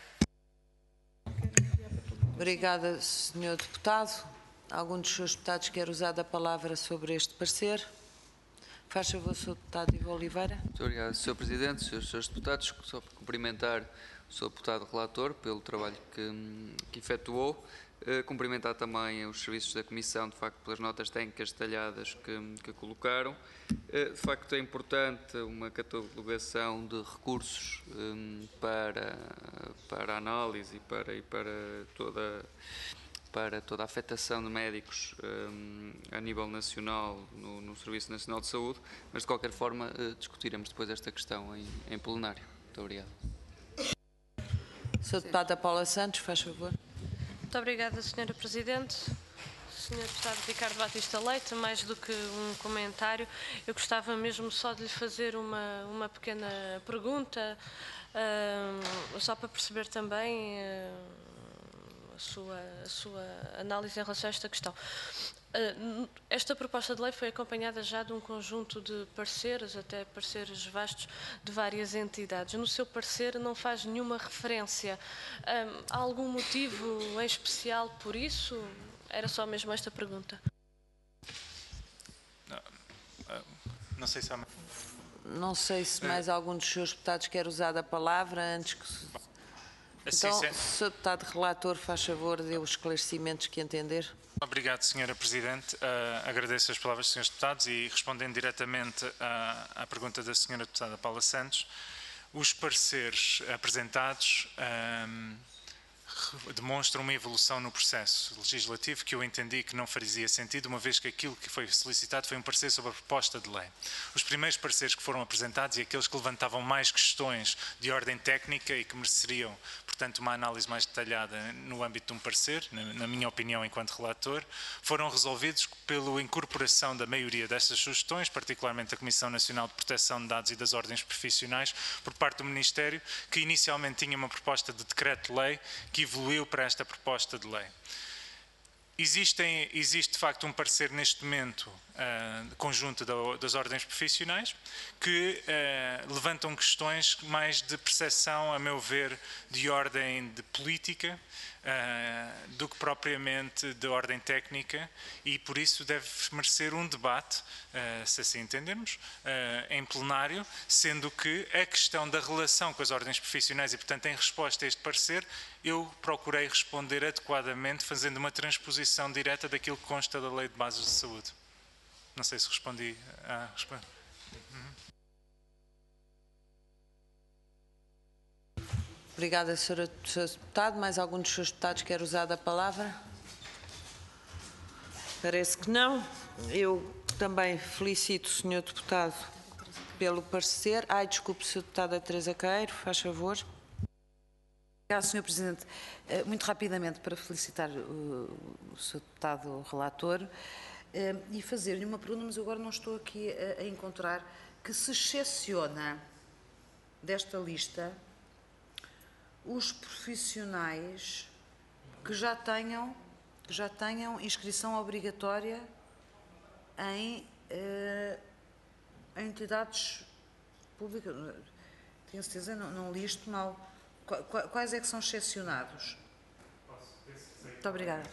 Obrigada, senhor Deputado. Algum dos seus deputados quer usar a palavra sobre este parecer? Faz favor, senhor Deputado Ivo Oliveira. Muito obrigado, senhor Presidente, senhores, senhores deputados. Só para cumprimentar o senhor Deputado Relator pelo trabalho que, que efetuou. Uh, cumprimentar também os serviços da Comissão, de facto, pelas notas técnicas detalhadas que, que colocaram. Uh, de facto, é importante uma catalogação de recursos um, para, para análise e para, e para, toda, para toda a afetação de médicos um, a nível nacional no, no Serviço Nacional de Saúde, mas, de qualquer forma, uh, discutiremos depois esta questão em, em plenário. Muito obrigado. senhora Deputada Paula Santos, faz favor. Muito obrigada, senhora Presidente. senhor Deputado Ricardo Batista Leite, mais do que um comentário, eu gostava mesmo só de lhe fazer uma, uma pequena pergunta, uh, só para perceber também uh, a, sua, a sua análise em relação a esta questão. Uh, esta proposta de lei foi acompanhada já de um conjunto de parceiros, até parceiros vastos, de várias entidades. No seu parecer não faz nenhuma referência. Uh, há algum motivo em especial por isso? Era só mesmo esta pergunta. Não, não sei se há... Não sei se mais algum dos seus deputados quer usar a palavra antes que... Assim, então, sendo... se o deputado relator faz favor, dê os esclarecimentos que entender. Obrigado, senhora Presidente. Uh, agradeço as palavras dos senhores deputados e respondendo diretamente à, à pergunta da senhora deputada Paula Santos, os pareceres apresentados um, demonstram uma evolução no processo legislativo que eu entendi que não fazia sentido, uma vez que aquilo que foi solicitado foi um parecer sobre a proposta de lei. Os primeiros pareceres que foram apresentados e aqueles que levantavam mais questões de ordem técnica e que mereceriam, portanto, uma análise mais detalhada no âmbito de um parecer, na minha opinião enquanto relator, foram resolvidos pela incorporação da maioria dessas sugestões, particularmente da Comissão Nacional de Proteção de Dados e das Ordens Profissionais, por parte do Ministério, que inicialmente tinha uma proposta de decreto-lei que evoluiu para esta proposta de lei. Existem, existe de facto um parecer neste momento uh, conjunto da, das ordens profissionais que uh, levantam questões mais de percepção, a meu ver, de ordem de política uh, do que propriamente de ordem técnica, e por isso deve merecer um debate, uh, se assim entendermos, uh, em plenário, sendo que a questão da relação com as ordens profissionais e, portanto, em resposta a este parecer, eu procurei responder adequadamente, fazendo uma transposição direta daquilo que consta da Lei de Bases de Saúde. Não sei se respondi à resposta. Uhum. Obrigada, senhora Deputada. Mais algum dos senhores deputados quer usar da palavra? Parece que não. Eu também felicito o senhor Deputado pelo parecer. Ai, desculpe, senhora Deputada Teresa Queiro, faz favor. Obrigada, senhor Presidente. Muito rapidamente, para felicitar o, o senhor Deputado relator e fazer-lhe uma pergunta, mas eu agora não estou aqui a, a encontrar, que se excepciona desta lista os profissionais que já tenham, que já tenham inscrição obrigatória em, eh, em entidades públicas. Tenho certeza, não, não li isto mal. Quais é que são excepcionados? Muito obrigada.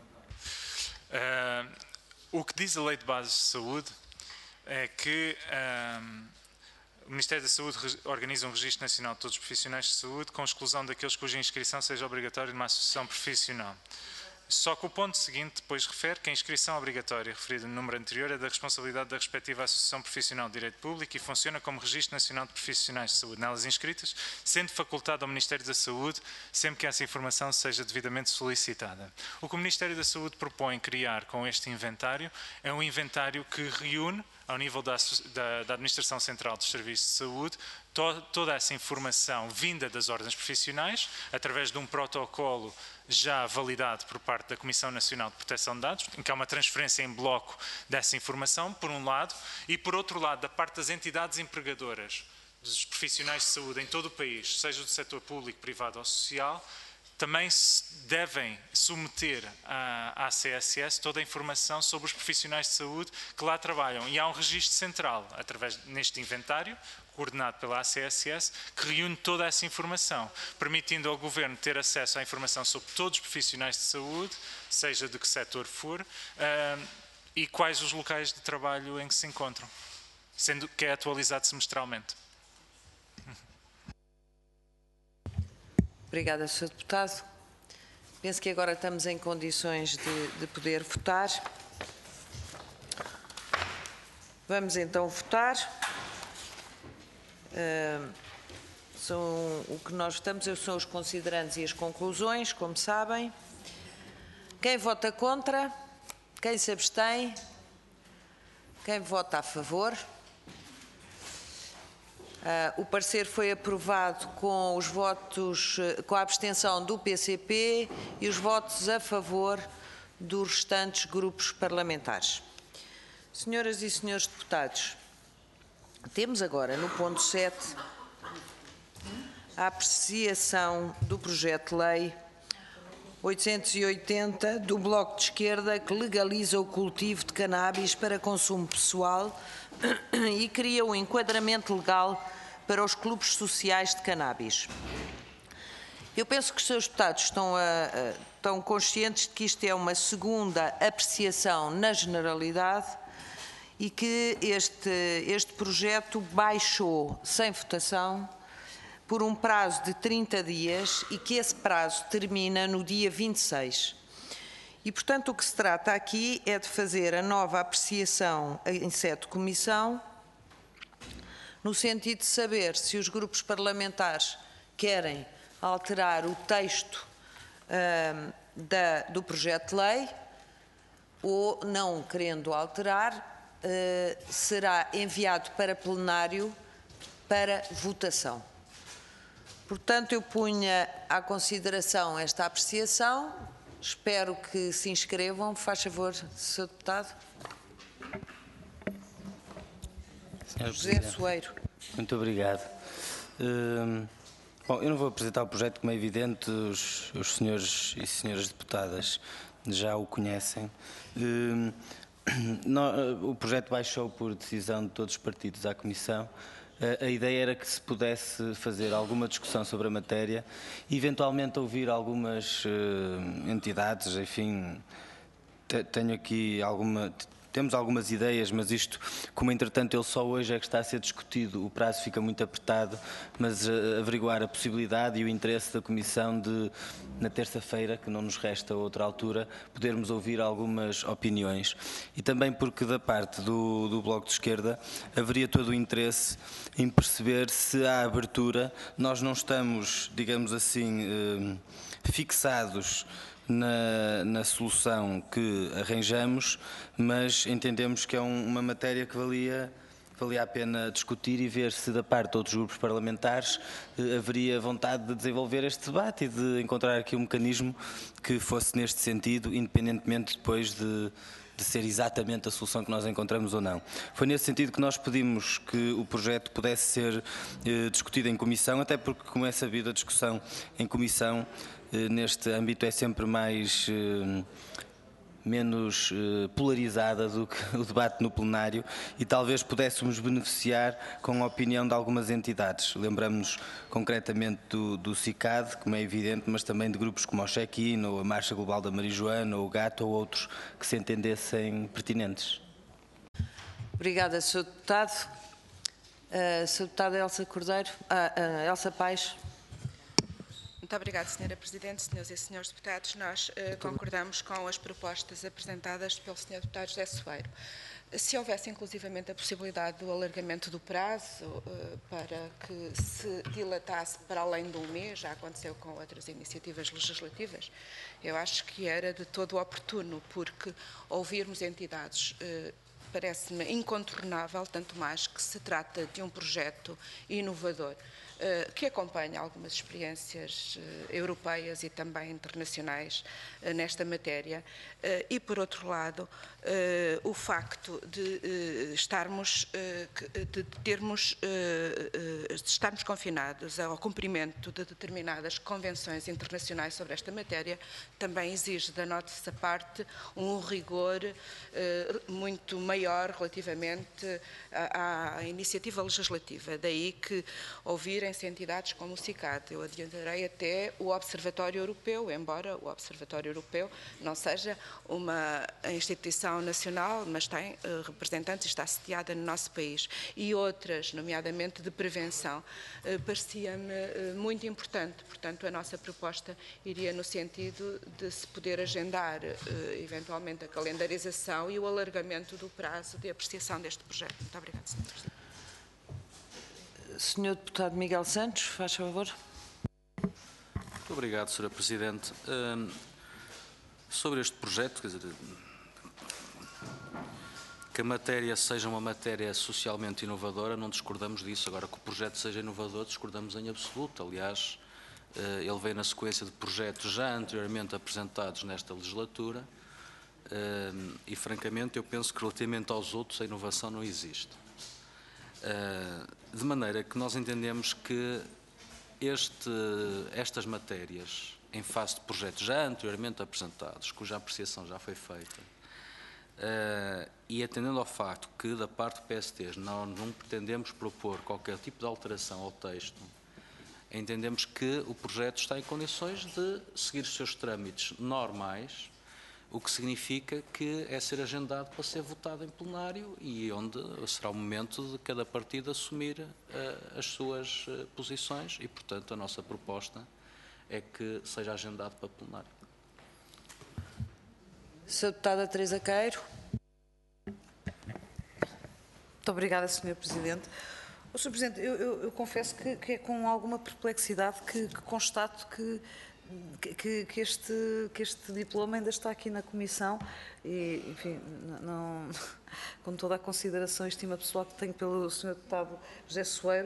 Uh, o que diz a Lei de Bases de Saúde é que uh, o Ministério da Saúde organiza um registro nacional de todos os profissionais de saúde, com exclusão daqueles cuja inscrição seja obrigatória numa associação profissional. Só que o ponto seguinte depois refere que a inscrição obrigatória referida no número anterior é da responsabilidade da respectiva Associação Profissional de Direito Público e funciona como Registro Nacional de Profissionais de Saúde nelas inscritas, sendo facultado ao Ministério da Saúde sempre que essa informação seja devidamente solicitada. O que o Ministério da Saúde propõe criar com este inventário é um inventário que reúne, ao nível da, da, da Administração Central dos Serviços de Saúde, to, toda essa informação vinda das ordens profissionais, através de um protocolo já validado por parte da Comissão Nacional de Proteção de Dados, em que há uma transferência em bloco dessa informação, por um lado, e por outro lado, da parte das entidades empregadoras, dos profissionais de saúde em todo o país, seja do setor público, privado ou social, também devem submeter à, à C S S toda a informação sobre os profissionais de saúde que lá trabalham. E há um registro central, através neste inventário, coordenado pela A C S S, que reúne toda essa informação, permitindo ao Governo ter acesso à informação sobre todos os profissionais de saúde, seja de que setor for, uh, e quais os locais de trabalho em que se encontram, sendo que é atualizado semestralmente. Obrigada, senhor Deputado. Penso que agora estamos em condições de, de poder votar. Vamos então votar. Uh, são, o que nós votamos são os considerandos e as conclusões, como sabem. Quem vota contra? Quem se abstém? Quem vota a favor? Uh, o parecer foi aprovado com os votos, com a abstenção do P C P e os votos a favor dos restantes grupos parlamentares. Senhoras e senhores deputados, temos agora no ponto sete a apreciação do projeto de lei oitocentos e oitenta do Bloco de Esquerda, que legaliza o cultivo de cannabis para consumo pessoal e cria um enquadramento legal para os clubes sociais de cannabis. Eu penso que os senhores deputados estão, a, a, estão conscientes de que isto é uma segunda apreciação na generalidade e que este, este projeto baixou sem votação por um prazo de trinta dias e que esse prazo termina no dia vinte e seis. E, portanto, o que se trata aqui é de fazer a nova apreciação em sede de comissão, no sentido de saber se os grupos parlamentares querem alterar o texto hum, da, do projeto de lei ou, não querendo alterar, uh, será enviado para plenário para votação. Portanto, eu punha à consideração esta apreciação. Espero que se inscrevam. Faz favor, senhor Deputado. senhor José Presidente. Soeiro. Muito obrigado. Hum, bom, eu não vou apresentar o projeto, como é evidente, os, os senhores e senhoras deputadas já o conhecem. Hum, no, o projeto baixou por decisão de todos os partidos à Comissão. A ideia era que se pudesse fazer alguma discussão sobre a matéria, eventualmente ouvir algumas uh, entidades, enfim, tenho aqui alguma... Temos algumas ideias, mas isto, como entretanto ele só hoje é que está a ser discutido, o prazo fica muito apertado, mas uh, averiguar a possibilidade e o interesse da Comissão de, na terça-feira, que não nos resta outra altura, podermos ouvir algumas opiniões. E também porque da parte do, do Bloco de Esquerda haveria todo o interesse em perceber se há abertura. Nós não estamos, digamos assim, uh, fixados Na, na solução que arranjamos, mas entendemos que é um, uma matéria que valia, valia a pena discutir e ver se da parte de outros grupos parlamentares eh, haveria vontade de desenvolver este debate e de encontrar aqui um mecanismo que fosse neste sentido, independentemente depois de, de ser exatamente a solução que nós encontramos ou não. Foi nesse sentido que nós pedimos que o projeto pudesse ser eh, discutido em comissão, até porque, como é sabido, a discussão em comissão neste âmbito é sempre mais eh, menos eh, polarizada do que o debate no plenário e talvez pudéssemos beneficiar com a opinião de algumas entidades. Lembramos-nos concretamente do, do CICAD, como é evidente, mas também de grupos como o Check-in, ou a Marcha Global da Marijuana, ou o GATO, ou outros que se entendessem pertinentes. Obrigada, senhor Deputado. Uh, senhor Deputado Elsa Cordeiro, uh, uh, Elsa Paes. Muito obrigada, senhora Presidente, senhoras e senhores deputados. Nós uh, concordamos com as propostas apresentadas pelo senhor Deputado José Soeiro. Se houvesse inclusivamente a possibilidade do alargamento do prazo uh, para que se dilatasse para além de um mês, já aconteceu com outras iniciativas legislativas, eu acho que era de todo oportuno, porque ouvirmos entidades uh, parece-me incontornável, tanto mais que se trata de um projeto inovador, que acompanha algumas experiências europeias e também internacionais nesta matéria, e, por outro lado, o facto de estarmos, de termos, de estarmos confinados ao cumprimento de determinadas convenções internacionais sobre esta matéria também exige da nossa parte um rigor muito maior relativamente à, à iniciativa legislativa. Daí que ouvirem entidades como o CICAD, eu adiantarei até o Observatório Europeu, embora o Observatório Europeu não seja uma instituição nacional, mas tem uh, representantes e está sediada no nosso país, e outras, nomeadamente de prevenção, uh, parecia-me uh, muito importante. Portanto, a nossa proposta iria no sentido de se poder agendar uh, eventualmente a calendarização e o alargamento do prazo de apreciação deste projeto. Muito obrigada, senhor Presidente. senhor Deputado Miguel Santos, faz favor. Muito obrigado, senhora Presidente. Um, sobre este projeto, quer dizer, que a matéria seja uma matéria socialmente inovadora, não discordamos disso. Agora, que o projeto seja inovador, discordamos em absoluto. Aliás, uh, ele veio na sequência de projetos já anteriormente apresentados nesta legislatura uh, e, francamente, eu penso que relativamente aos outros a inovação não existe. Uh, de maneira que nós entendemos que este, estas matérias, em face de projetos já anteriormente apresentados, cuja apreciação já foi feita, uh, e atendendo ao facto que, da parte do P S T, não, não pretendemos propor qualquer tipo de alteração ao texto, entendemos que o projeto está em condições de seguir os seus trâmites normais, o que significa que é ser agendado para ser votado em plenário e onde será o momento de cada partido assumir uh, as suas uh, posições e, portanto, a nossa proposta é que seja agendado para plenário. senhora Deputada Teresa Queiro. Muito obrigada, senhor Presidente. senhor Presidente, eu, eu, eu confesso que, que é com alguma perplexidade que, que constato que, que, que, este, que este diploma ainda está aqui na Comissão e, enfim, não, com toda a consideração e estima pessoal que tenho pelo senhor Deputado José Soeiro,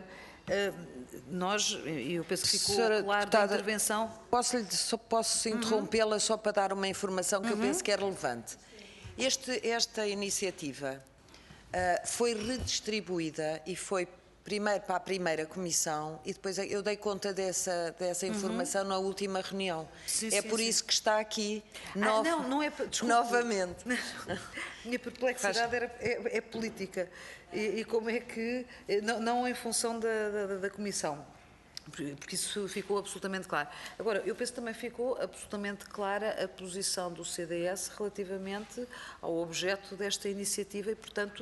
nós, e eu penso que ficou Senhora claro deputada, da intervenção... Posso, só, posso interrompê-la só para dar uma informação que Uhum. eu penso que é relevante. Este, esta iniciativa uh, foi redistribuída e foi primeiro para a primeira comissão e depois eu dei conta dessa, dessa informação uhum. na última reunião. Sim, é sim, por sim. isso que está aqui Ah, no... não, não é... Desculpe. novamente. Minha perplexidade era, é, é política. E, e como é que... Não, não em função da, da, da Comissão, porque isso ficou absolutamente claro. Agora, eu penso que também ficou absolutamente clara a posição do C D S relativamente ao objeto desta iniciativa e, portanto,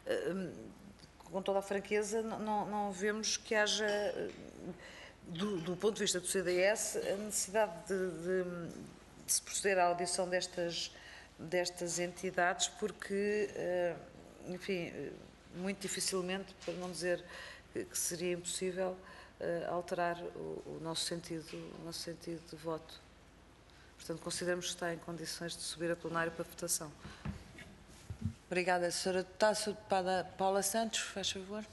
com toda a franqueza, não, não vemos que haja, do, do ponto de vista do C D S, a necessidade de, de, de se proceder à audição destas, destas entidades, porque, enfim, muito dificilmente, para não dizer que seria impossível, alterar o, o, nosso sentido, o nosso sentido de voto. Portanto, consideramos que está em condições de subir a plenário para votação. Obrigada, senhora Deputada. Senhora Deputada Paula Santos, faz favor.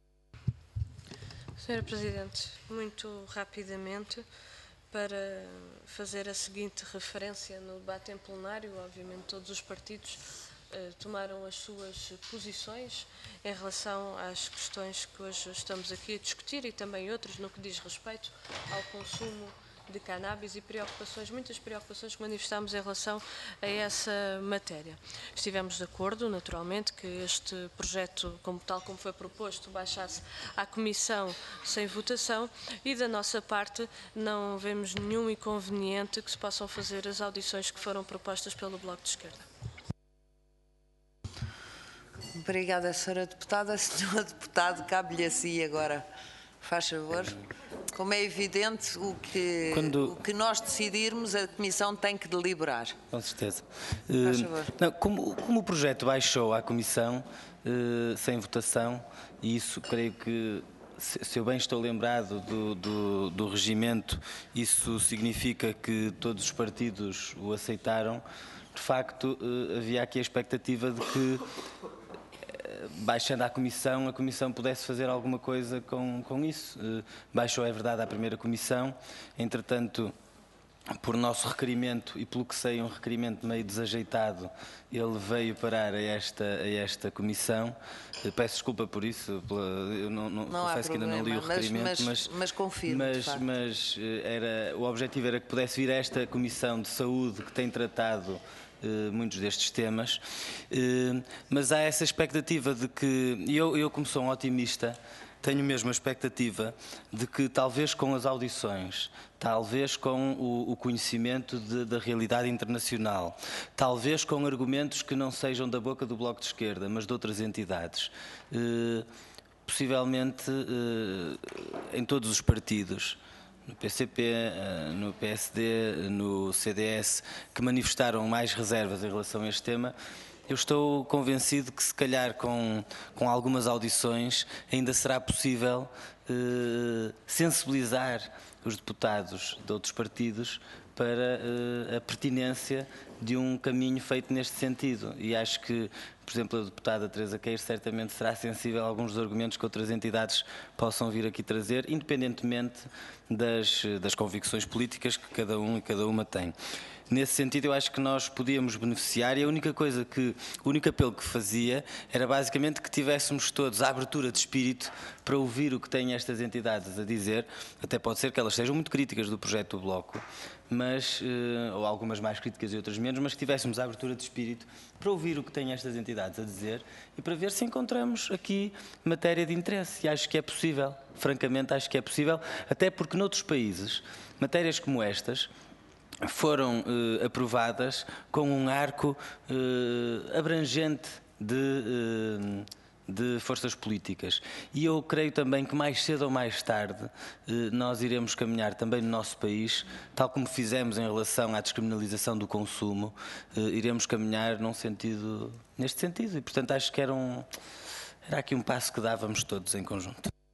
senhora Presidente, muito rapidamente, para fazer a seguinte referência no debate em plenário, obviamente todos os partidos eh, tomaram as suas posições em relação às questões que hoje estamos aqui a discutir e também outras no que diz respeito ao consumo de cannabis e preocupações, muitas preocupações que manifestámos em relação a essa matéria. Estivemos de acordo, naturalmente, que este projeto, como tal como foi proposto, baixasse à Comissão sem votação e, da nossa parte, não vemos nenhum inconveniente que se possam fazer as audições que foram propostas pelo Bloco de Esquerda. Obrigada, senhora Deputada. senhor Deputado, cabe-lhe a si agora. Faz favor. Como é evidente, o que, Quando... o que nós decidirmos, a Comissão tem que deliberar. Com certeza. Faz Uh, favor. não, como, como o projeto baixou à Comissão, uh, sem votação, e isso creio que, se, se eu bem estou lembrado do, do, do regimento, isso significa que todos os partidos o aceitaram. De facto, uh, havia aqui a expectativa de que, baixando à Comissão, a Comissão pudesse fazer alguma coisa com, com isso. Baixou, é verdade, à primeira Comissão, entretanto, por nosso requerimento, e pelo que sei, um requerimento meio desajeitado, ele veio parar a esta, a esta Comissão. Peço desculpa por isso, eu não, não, Não confesso há que ainda não li o problema, requerimento, mas, mas, mas, mas confirmo, mas, de facto. mas era, o objetivo era que pudesse vir a esta Comissão de Saúde, que tem tratado Uh, muitos destes temas, uh, mas há essa expectativa de que, e eu, eu como sou um otimista, tenho mesmo a expectativa de que talvez com as audições, talvez com o, o conhecimento de, da realidade internacional, talvez com argumentos que não sejam da boca do Bloco de Esquerda, mas de outras entidades, uh, possivelmente uh, em todos os partidos, no P C P, no P S D, no C D S, que manifestaram mais reservas em relação a este tema, eu estou convencido que se calhar com, com algumas audições ainda será possível eh, sensibilizar os deputados de outros partidos para eh, a pertinência de um caminho feito neste sentido. E acho que, por exemplo, a deputada Teresa Queiroz certamente será sensível a alguns dos argumentos que outras entidades possam vir aqui trazer, independentemente das, das convicções políticas que cada um e cada uma tem. Nesse sentido, eu acho que nós podíamos beneficiar, e a única coisa que, o único apelo que fazia era basicamente que tivéssemos todos a abertura de espírito para ouvir o que têm estas entidades a dizer. Até pode ser que elas sejam muito críticas do projeto do Bloco, mas, ou algumas mais críticas e outras menos, mas que tivéssemos a abertura de espírito para ouvir o que têm estas entidades a dizer e para ver se encontramos aqui matéria de interesse. E acho que é possível, francamente acho que é possível, até porque noutros países, matérias como estas foram eh, aprovadas com um arco eh, abrangente de, eh, de forças políticas. E eu creio também que mais cedo ou mais tarde eh, nós iremos caminhar também no nosso país, tal como fizemos em relação à descriminalização do consumo, eh, iremos caminhar num sentido, neste sentido. E, portanto, acho que era, um, era aqui um passo que dávamos todos em conjunto.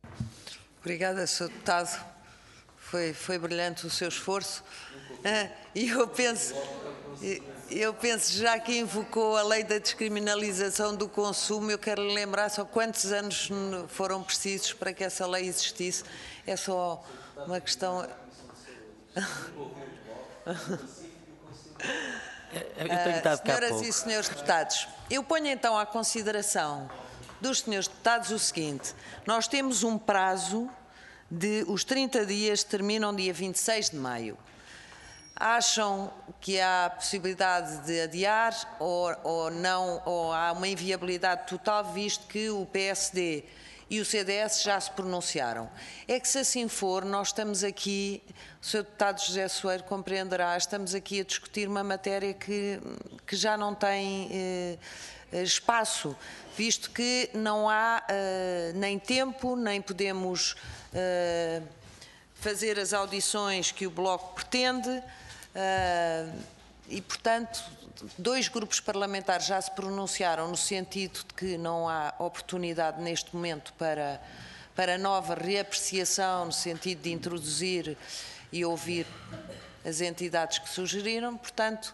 Obrigada, senhor Deputado. Foi, foi brilhante o seu esforço. Ah, e eu penso, eu penso, já que invocou a lei da descriminalização do consumo, eu quero lhe lembrar só quantos anos foram precisos para que essa lei existisse. É só uma questão... Uh, senhoras e senhores deputados, eu ponho então à consideração dos senhores deputados o seguinte: nós temos um prazo de os trinta dias, terminam dia vinte e seis de maio. Acham que há possibilidade de adiar ou, ou não, ou há uma inviabilidade total, visto que o P S D e o C D S já se pronunciaram? É que, se assim for, nós estamos aqui, o senhor deputado José Soeiro compreenderá, estamos aqui a discutir uma matéria que, que já não tem eh, espaço, visto que não há eh, nem tempo, nem podemos eh, fazer as audições que o Bloco pretende eh, e, portanto, dois grupos parlamentares já se pronunciaram no sentido de que não há oportunidade neste momento para, para nova reapreciação, no sentido de introduzir e ouvir as entidades que sugeriram. Portanto,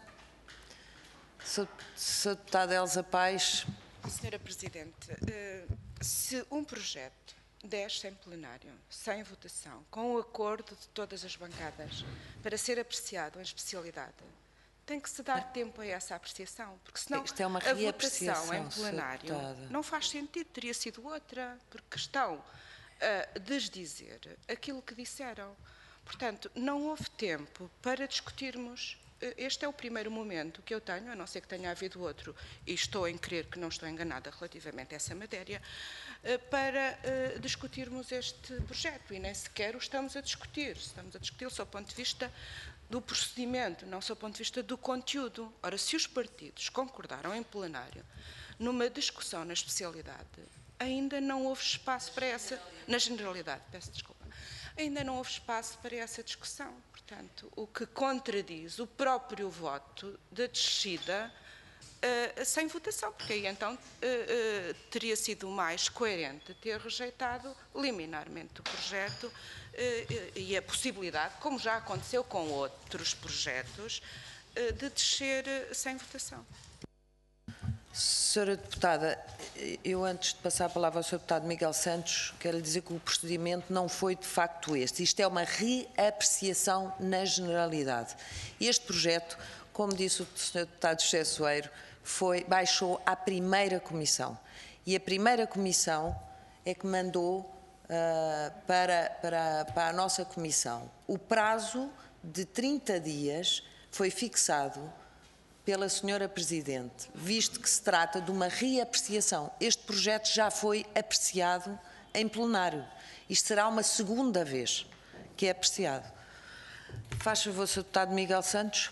senhora deputada Elsa Paes. Senhora Presidente, se um projeto desce em plenário, sem votação, com o acordo de todas as bancadas, para ser apreciado em especialidade, tem que se dar tempo a essa apreciação, porque senão Isto é uma a votação em senhora plenário deputada. não faz sentido, teria sido outra, porque estão a desdizer aquilo que disseram. Portanto, não houve tempo para discutirmos. Este é o primeiro momento que eu tenho, a não ser que tenha havido outro, e estou em crer que não estou enganada relativamente a essa matéria, para discutirmos este projeto, e nem sequer o estamos a discutir. Estamos a discutir do ponto de vista do procedimento, não do ponto de vista do conteúdo. Ora, se os partidos concordaram em plenário numa discussão na especialidade, ainda não houve espaço para essa, na generalidade, peço desculpa, ainda não houve espaço para essa discussão. Portanto, o que contradiz o próprio voto da descida uh, sem votação, porque aí então uh, uh, teria sido mais coerente ter rejeitado liminarmente o projeto uh, uh, e a possibilidade, como já aconteceu com outros projetos, uh, de descer uh, sem votação. Senhora Deputada, eu antes de passar a palavra ao senhor Deputado Miguel Santos, quero lhe dizer que o procedimento não foi de facto este. Isto é uma reapreciação na generalidade. Este projeto, como disse o senhor Deputado José Soeiro, foi, baixou à primeira comissão. E a primeira comissão é que mandou uh, para, para, para a nossa comissão. O prazo de trinta dias foi fixado pela senhora Presidente, visto que se trata de uma reapreciação. Este projeto já foi apreciado em plenário. Isto será uma segunda vez que é apreciado. Faz favor, senhor Deputado Miguel Santos.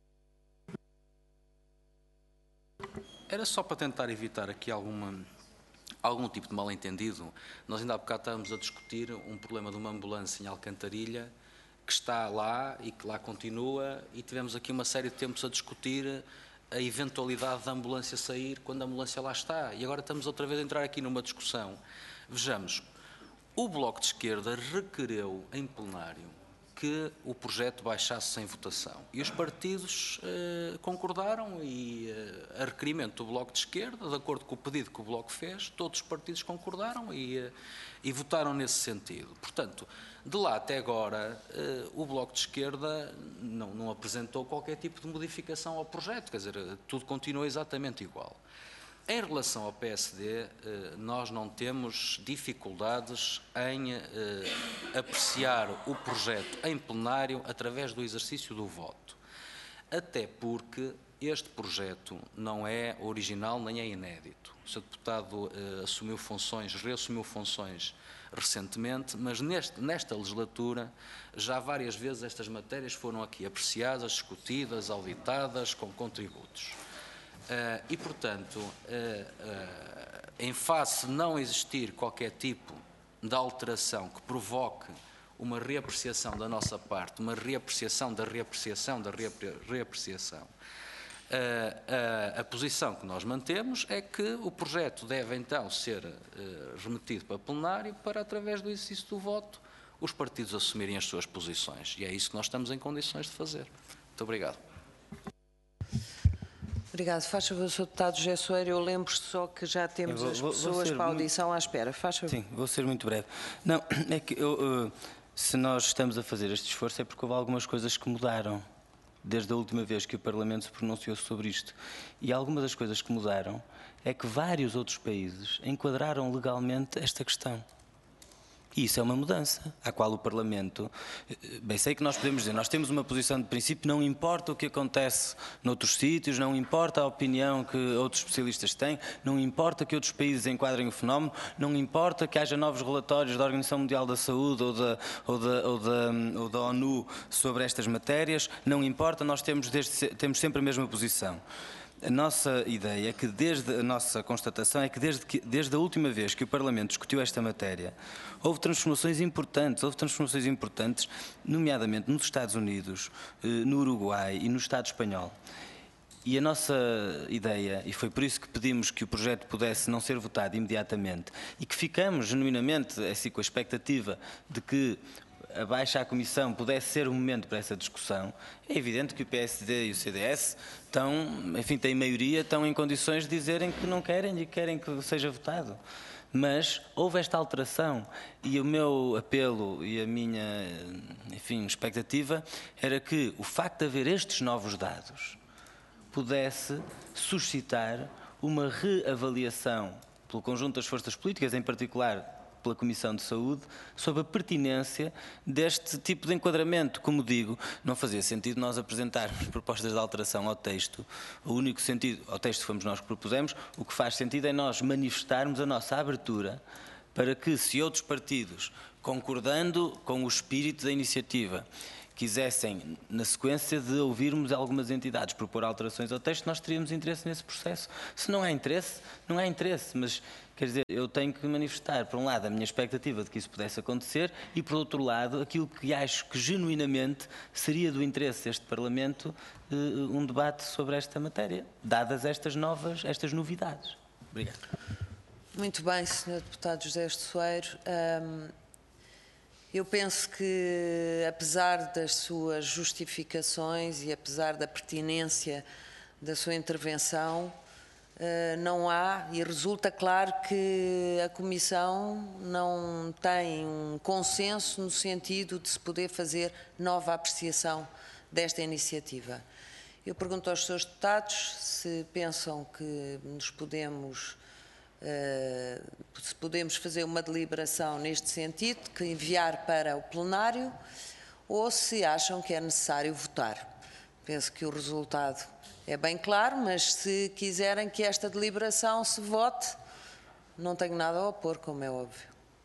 Era só para tentar evitar aqui alguma, algum tipo de mal-entendido. Nós ainda há bocado estávamos a discutir um problema de uma ambulância em Alcantarilha, que está lá e que lá continua, e tivemos aqui uma série de tempos a discutir a eventualidade da ambulância sair quando a ambulância lá está. E agora estamos outra vez a entrar aqui numa discussão. Vejamos, o Bloco de Esquerda requereu em plenário que o projeto baixasse sem votação. E os partidos eh, concordaram e, eh, a requerimento do Bloco de Esquerda, de acordo com o pedido que o Bloco fez, todos os partidos concordaram e, eh, e votaram nesse sentido. Portanto, de lá até agora, eh, o Bloco de Esquerda não, não apresentou qualquer tipo de modificação ao projeto, quer dizer, tudo continua exatamente igual. Em relação ao P S D, nós não temos dificuldades em apreciar o projeto em plenário através do exercício do voto. Até porque este projeto não é original nem é inédito. O senhor deputado assumiu funções, reassumiu funções recentemente, mas neste, nesta legislatura já várias vezes estas matérias foram aqui apreciadas, discutidas, auditadas, com contributos. Uh, e, portanto, uh, uh, em face de não existir qualquer tipo de alteração que provoque uma reapreciação da nossa parte, uma reapreciação da reapreciação da reapre reapreciação, A, a, a posição que nós mantemos é que o projeto deve então ser uh, remetido para plenário para, através do exercício do voto, os partidos assumirem as suas posições. E é isso que nós estamos em condições de fazer. Muito obrigado. Obrigado. Faz favor, senhor Deputado José Soeiro, eu lembro só que já temos vou, as vou, pessoas vou para a audição à espera. Faz favor. Sim, vou ser muito breve. Não, é que eu, uh, se nós estamos a fazer este esforço é porque houve algumas coisas que mudaram desde a última vez que o Parlamento se pronunciou sobre isto. E algumas das coisas que mudaram é que vários outros países enquadraram legalmente esta questão. E isso é uma mudança, à qual o Parlamento... Bem, sei que nós podemos dizer, nós temos uma posição de princípio, não importa o que acontece noutros sítios, não importa a opinião que outros especialistas têm, não importa que outros países enquadrem o fenómeno, não importa que haja novos relatórios da Organização Mundial da Saúde ou da, ou da, ou da, ou da ONU sobre estas matérias, não importa, nós temos, desde, temos sempre a mesma posição. A nossa ideia é que, desde a nossa constatação, é que desde, que desde a última vez que o Parlamento discutiu esta matéria, houve transformações importantes, houve transformações importantes, nomeadamente nos Estados Unidos, no Uruguai e no Estado espanhol. E a nossa ideia, e foi por isso que pedimos que o projeto pudesse não ser votado imediatamente, e que ficamos genuinamente assim, com a expectativa de que a baixa à Comissão pudesse ser um momento para essa discussão, é evidente que o P S D e o C D S estão, enfim, têm maioria, estão em condições de dizerem que não querem e querem que seja votado. Mas houve esta alteração e o meu apelo e a minha, enfim, expectativa era que o facto de haver estes novos dados pudesse suscitar uma reavaliação pelo conjunto das forças políticas, em particular pela Comissão de Saúde, sobre a pertinência deste tipo de enquadramento. Como digo, não fazia sentido nós apresentarmos propostas de alteração ao texto. O único sentido, ao texto fomos nós que propusemos, o que faz sentido é nós manifestarmos a nossa abertura para que, se outros partidos, concordando com o espírito da iniciativa, quisessem, na sequência de ouvirmos algumas entidades propor alterações ao texto, nós teríamos interesse nesse processo. Se não há interesse, não há interesse, mas, quer dizer, eu tenho que manifestar, por um lado, a minha expectativa de que isso pudesse acontecer e, por outro lado, aquilo que acho que, genuinamente, seria do interesse deste Parlamento um debate sobre esta matéria, dadas estas novas, estas novidades. Obrigado. Muito bem, senhor Deputado José Soeiro. Um... Eu penso que, apesar das suas justificações e apesar da pertinência da sua intervenção, não há, e resulta claro que a Comissão não tem um consenso no sentido de se poder fazer nova apreciação desta iniciativa. Eu pergunto aos senhores deputados se pensam que nos podemos... Uh, se podemos fazer uma deliberação neste sentido, que enviar para o plenário, ou se acham que é necessário votar. Penso que o resultado é bem claro, mas se quiserem que esta deliberação se vote, não tenho nada a opor, como é óbvio.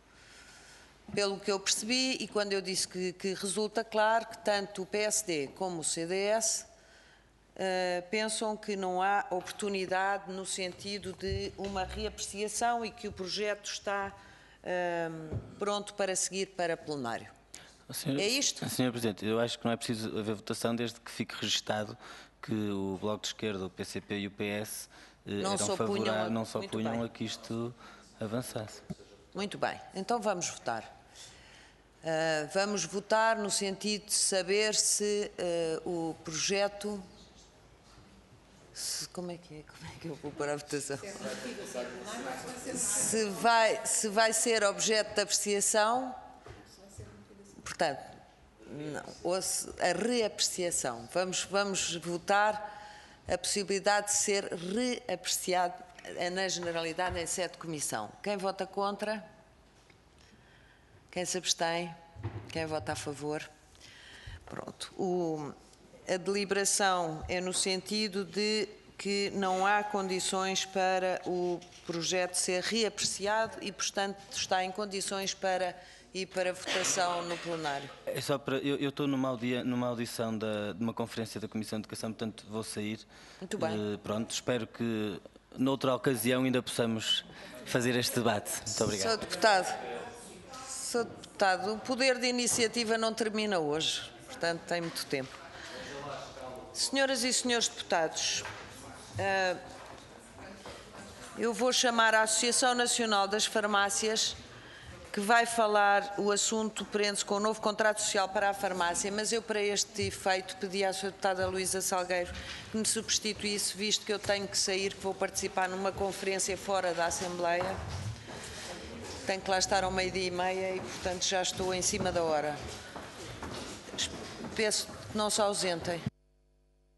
Pelo que eu percebi, e quando eu disse que, que resulta claro que tanto o P S D como o C D S Uh, pensam que não há oportunidade no sentido de uma reapreciação e que o projeto está uh, pronto para seguir para plenário. Senhor, é isto? senhor Presidente, eu acho que não é preciso haver votação desde que fique registado que o Bloco de Esquerda, o P C P e o P S uh, não eram favoráveis, não se opunham a que isto avançasse. Muito bem, então vamos votar. Uh, vamos votar no sentido de saber se uh, o projeto... Se, como, é que é? como é que eu vou pôr a votação? Se vai, se vai ser objeto de apreciação, portanto, não, ou se, a reapreciação. Vamos, vamos votar a possibilidade de ser reapreciado na generalidade em sede de comissão. Quem vota contra? Quem se abstém? Quem vota a favor? Pronto. O... A deliberação é no sentido de que não há condições para o projeto ser reapreciado e, portanto, está em condições para ir para votação no plenário. É só para, eu, eu estou numa, audia, numa audição da, de uma conferência da Comissão de Educação, portanto vou sair. Muito bem. Uh, pronto, espero que noutra ocasião ainda possamos fazer este debate. Muito obrigado. Senhor Deputado, Senhor Deputado, o poder de iniciativa não termina hoje, portanto tem muito tempo. Senhoras e senhores deputados, eu vou chamar a Associação Nacional das Farmácias, que vai falar, o assunto prende-se com o novo contrato social para a farmácia, mas eu, para este efeito, pedi à senhora deputada Luísa Salgueiro que me substituísse, visto que eu tenho que sair, que vou participar numa conferência fora da Assembleia. Tenho que lá estar ao meio-dia e meia e, portanto, já estou em cima da hora. Peço que não se ausentem.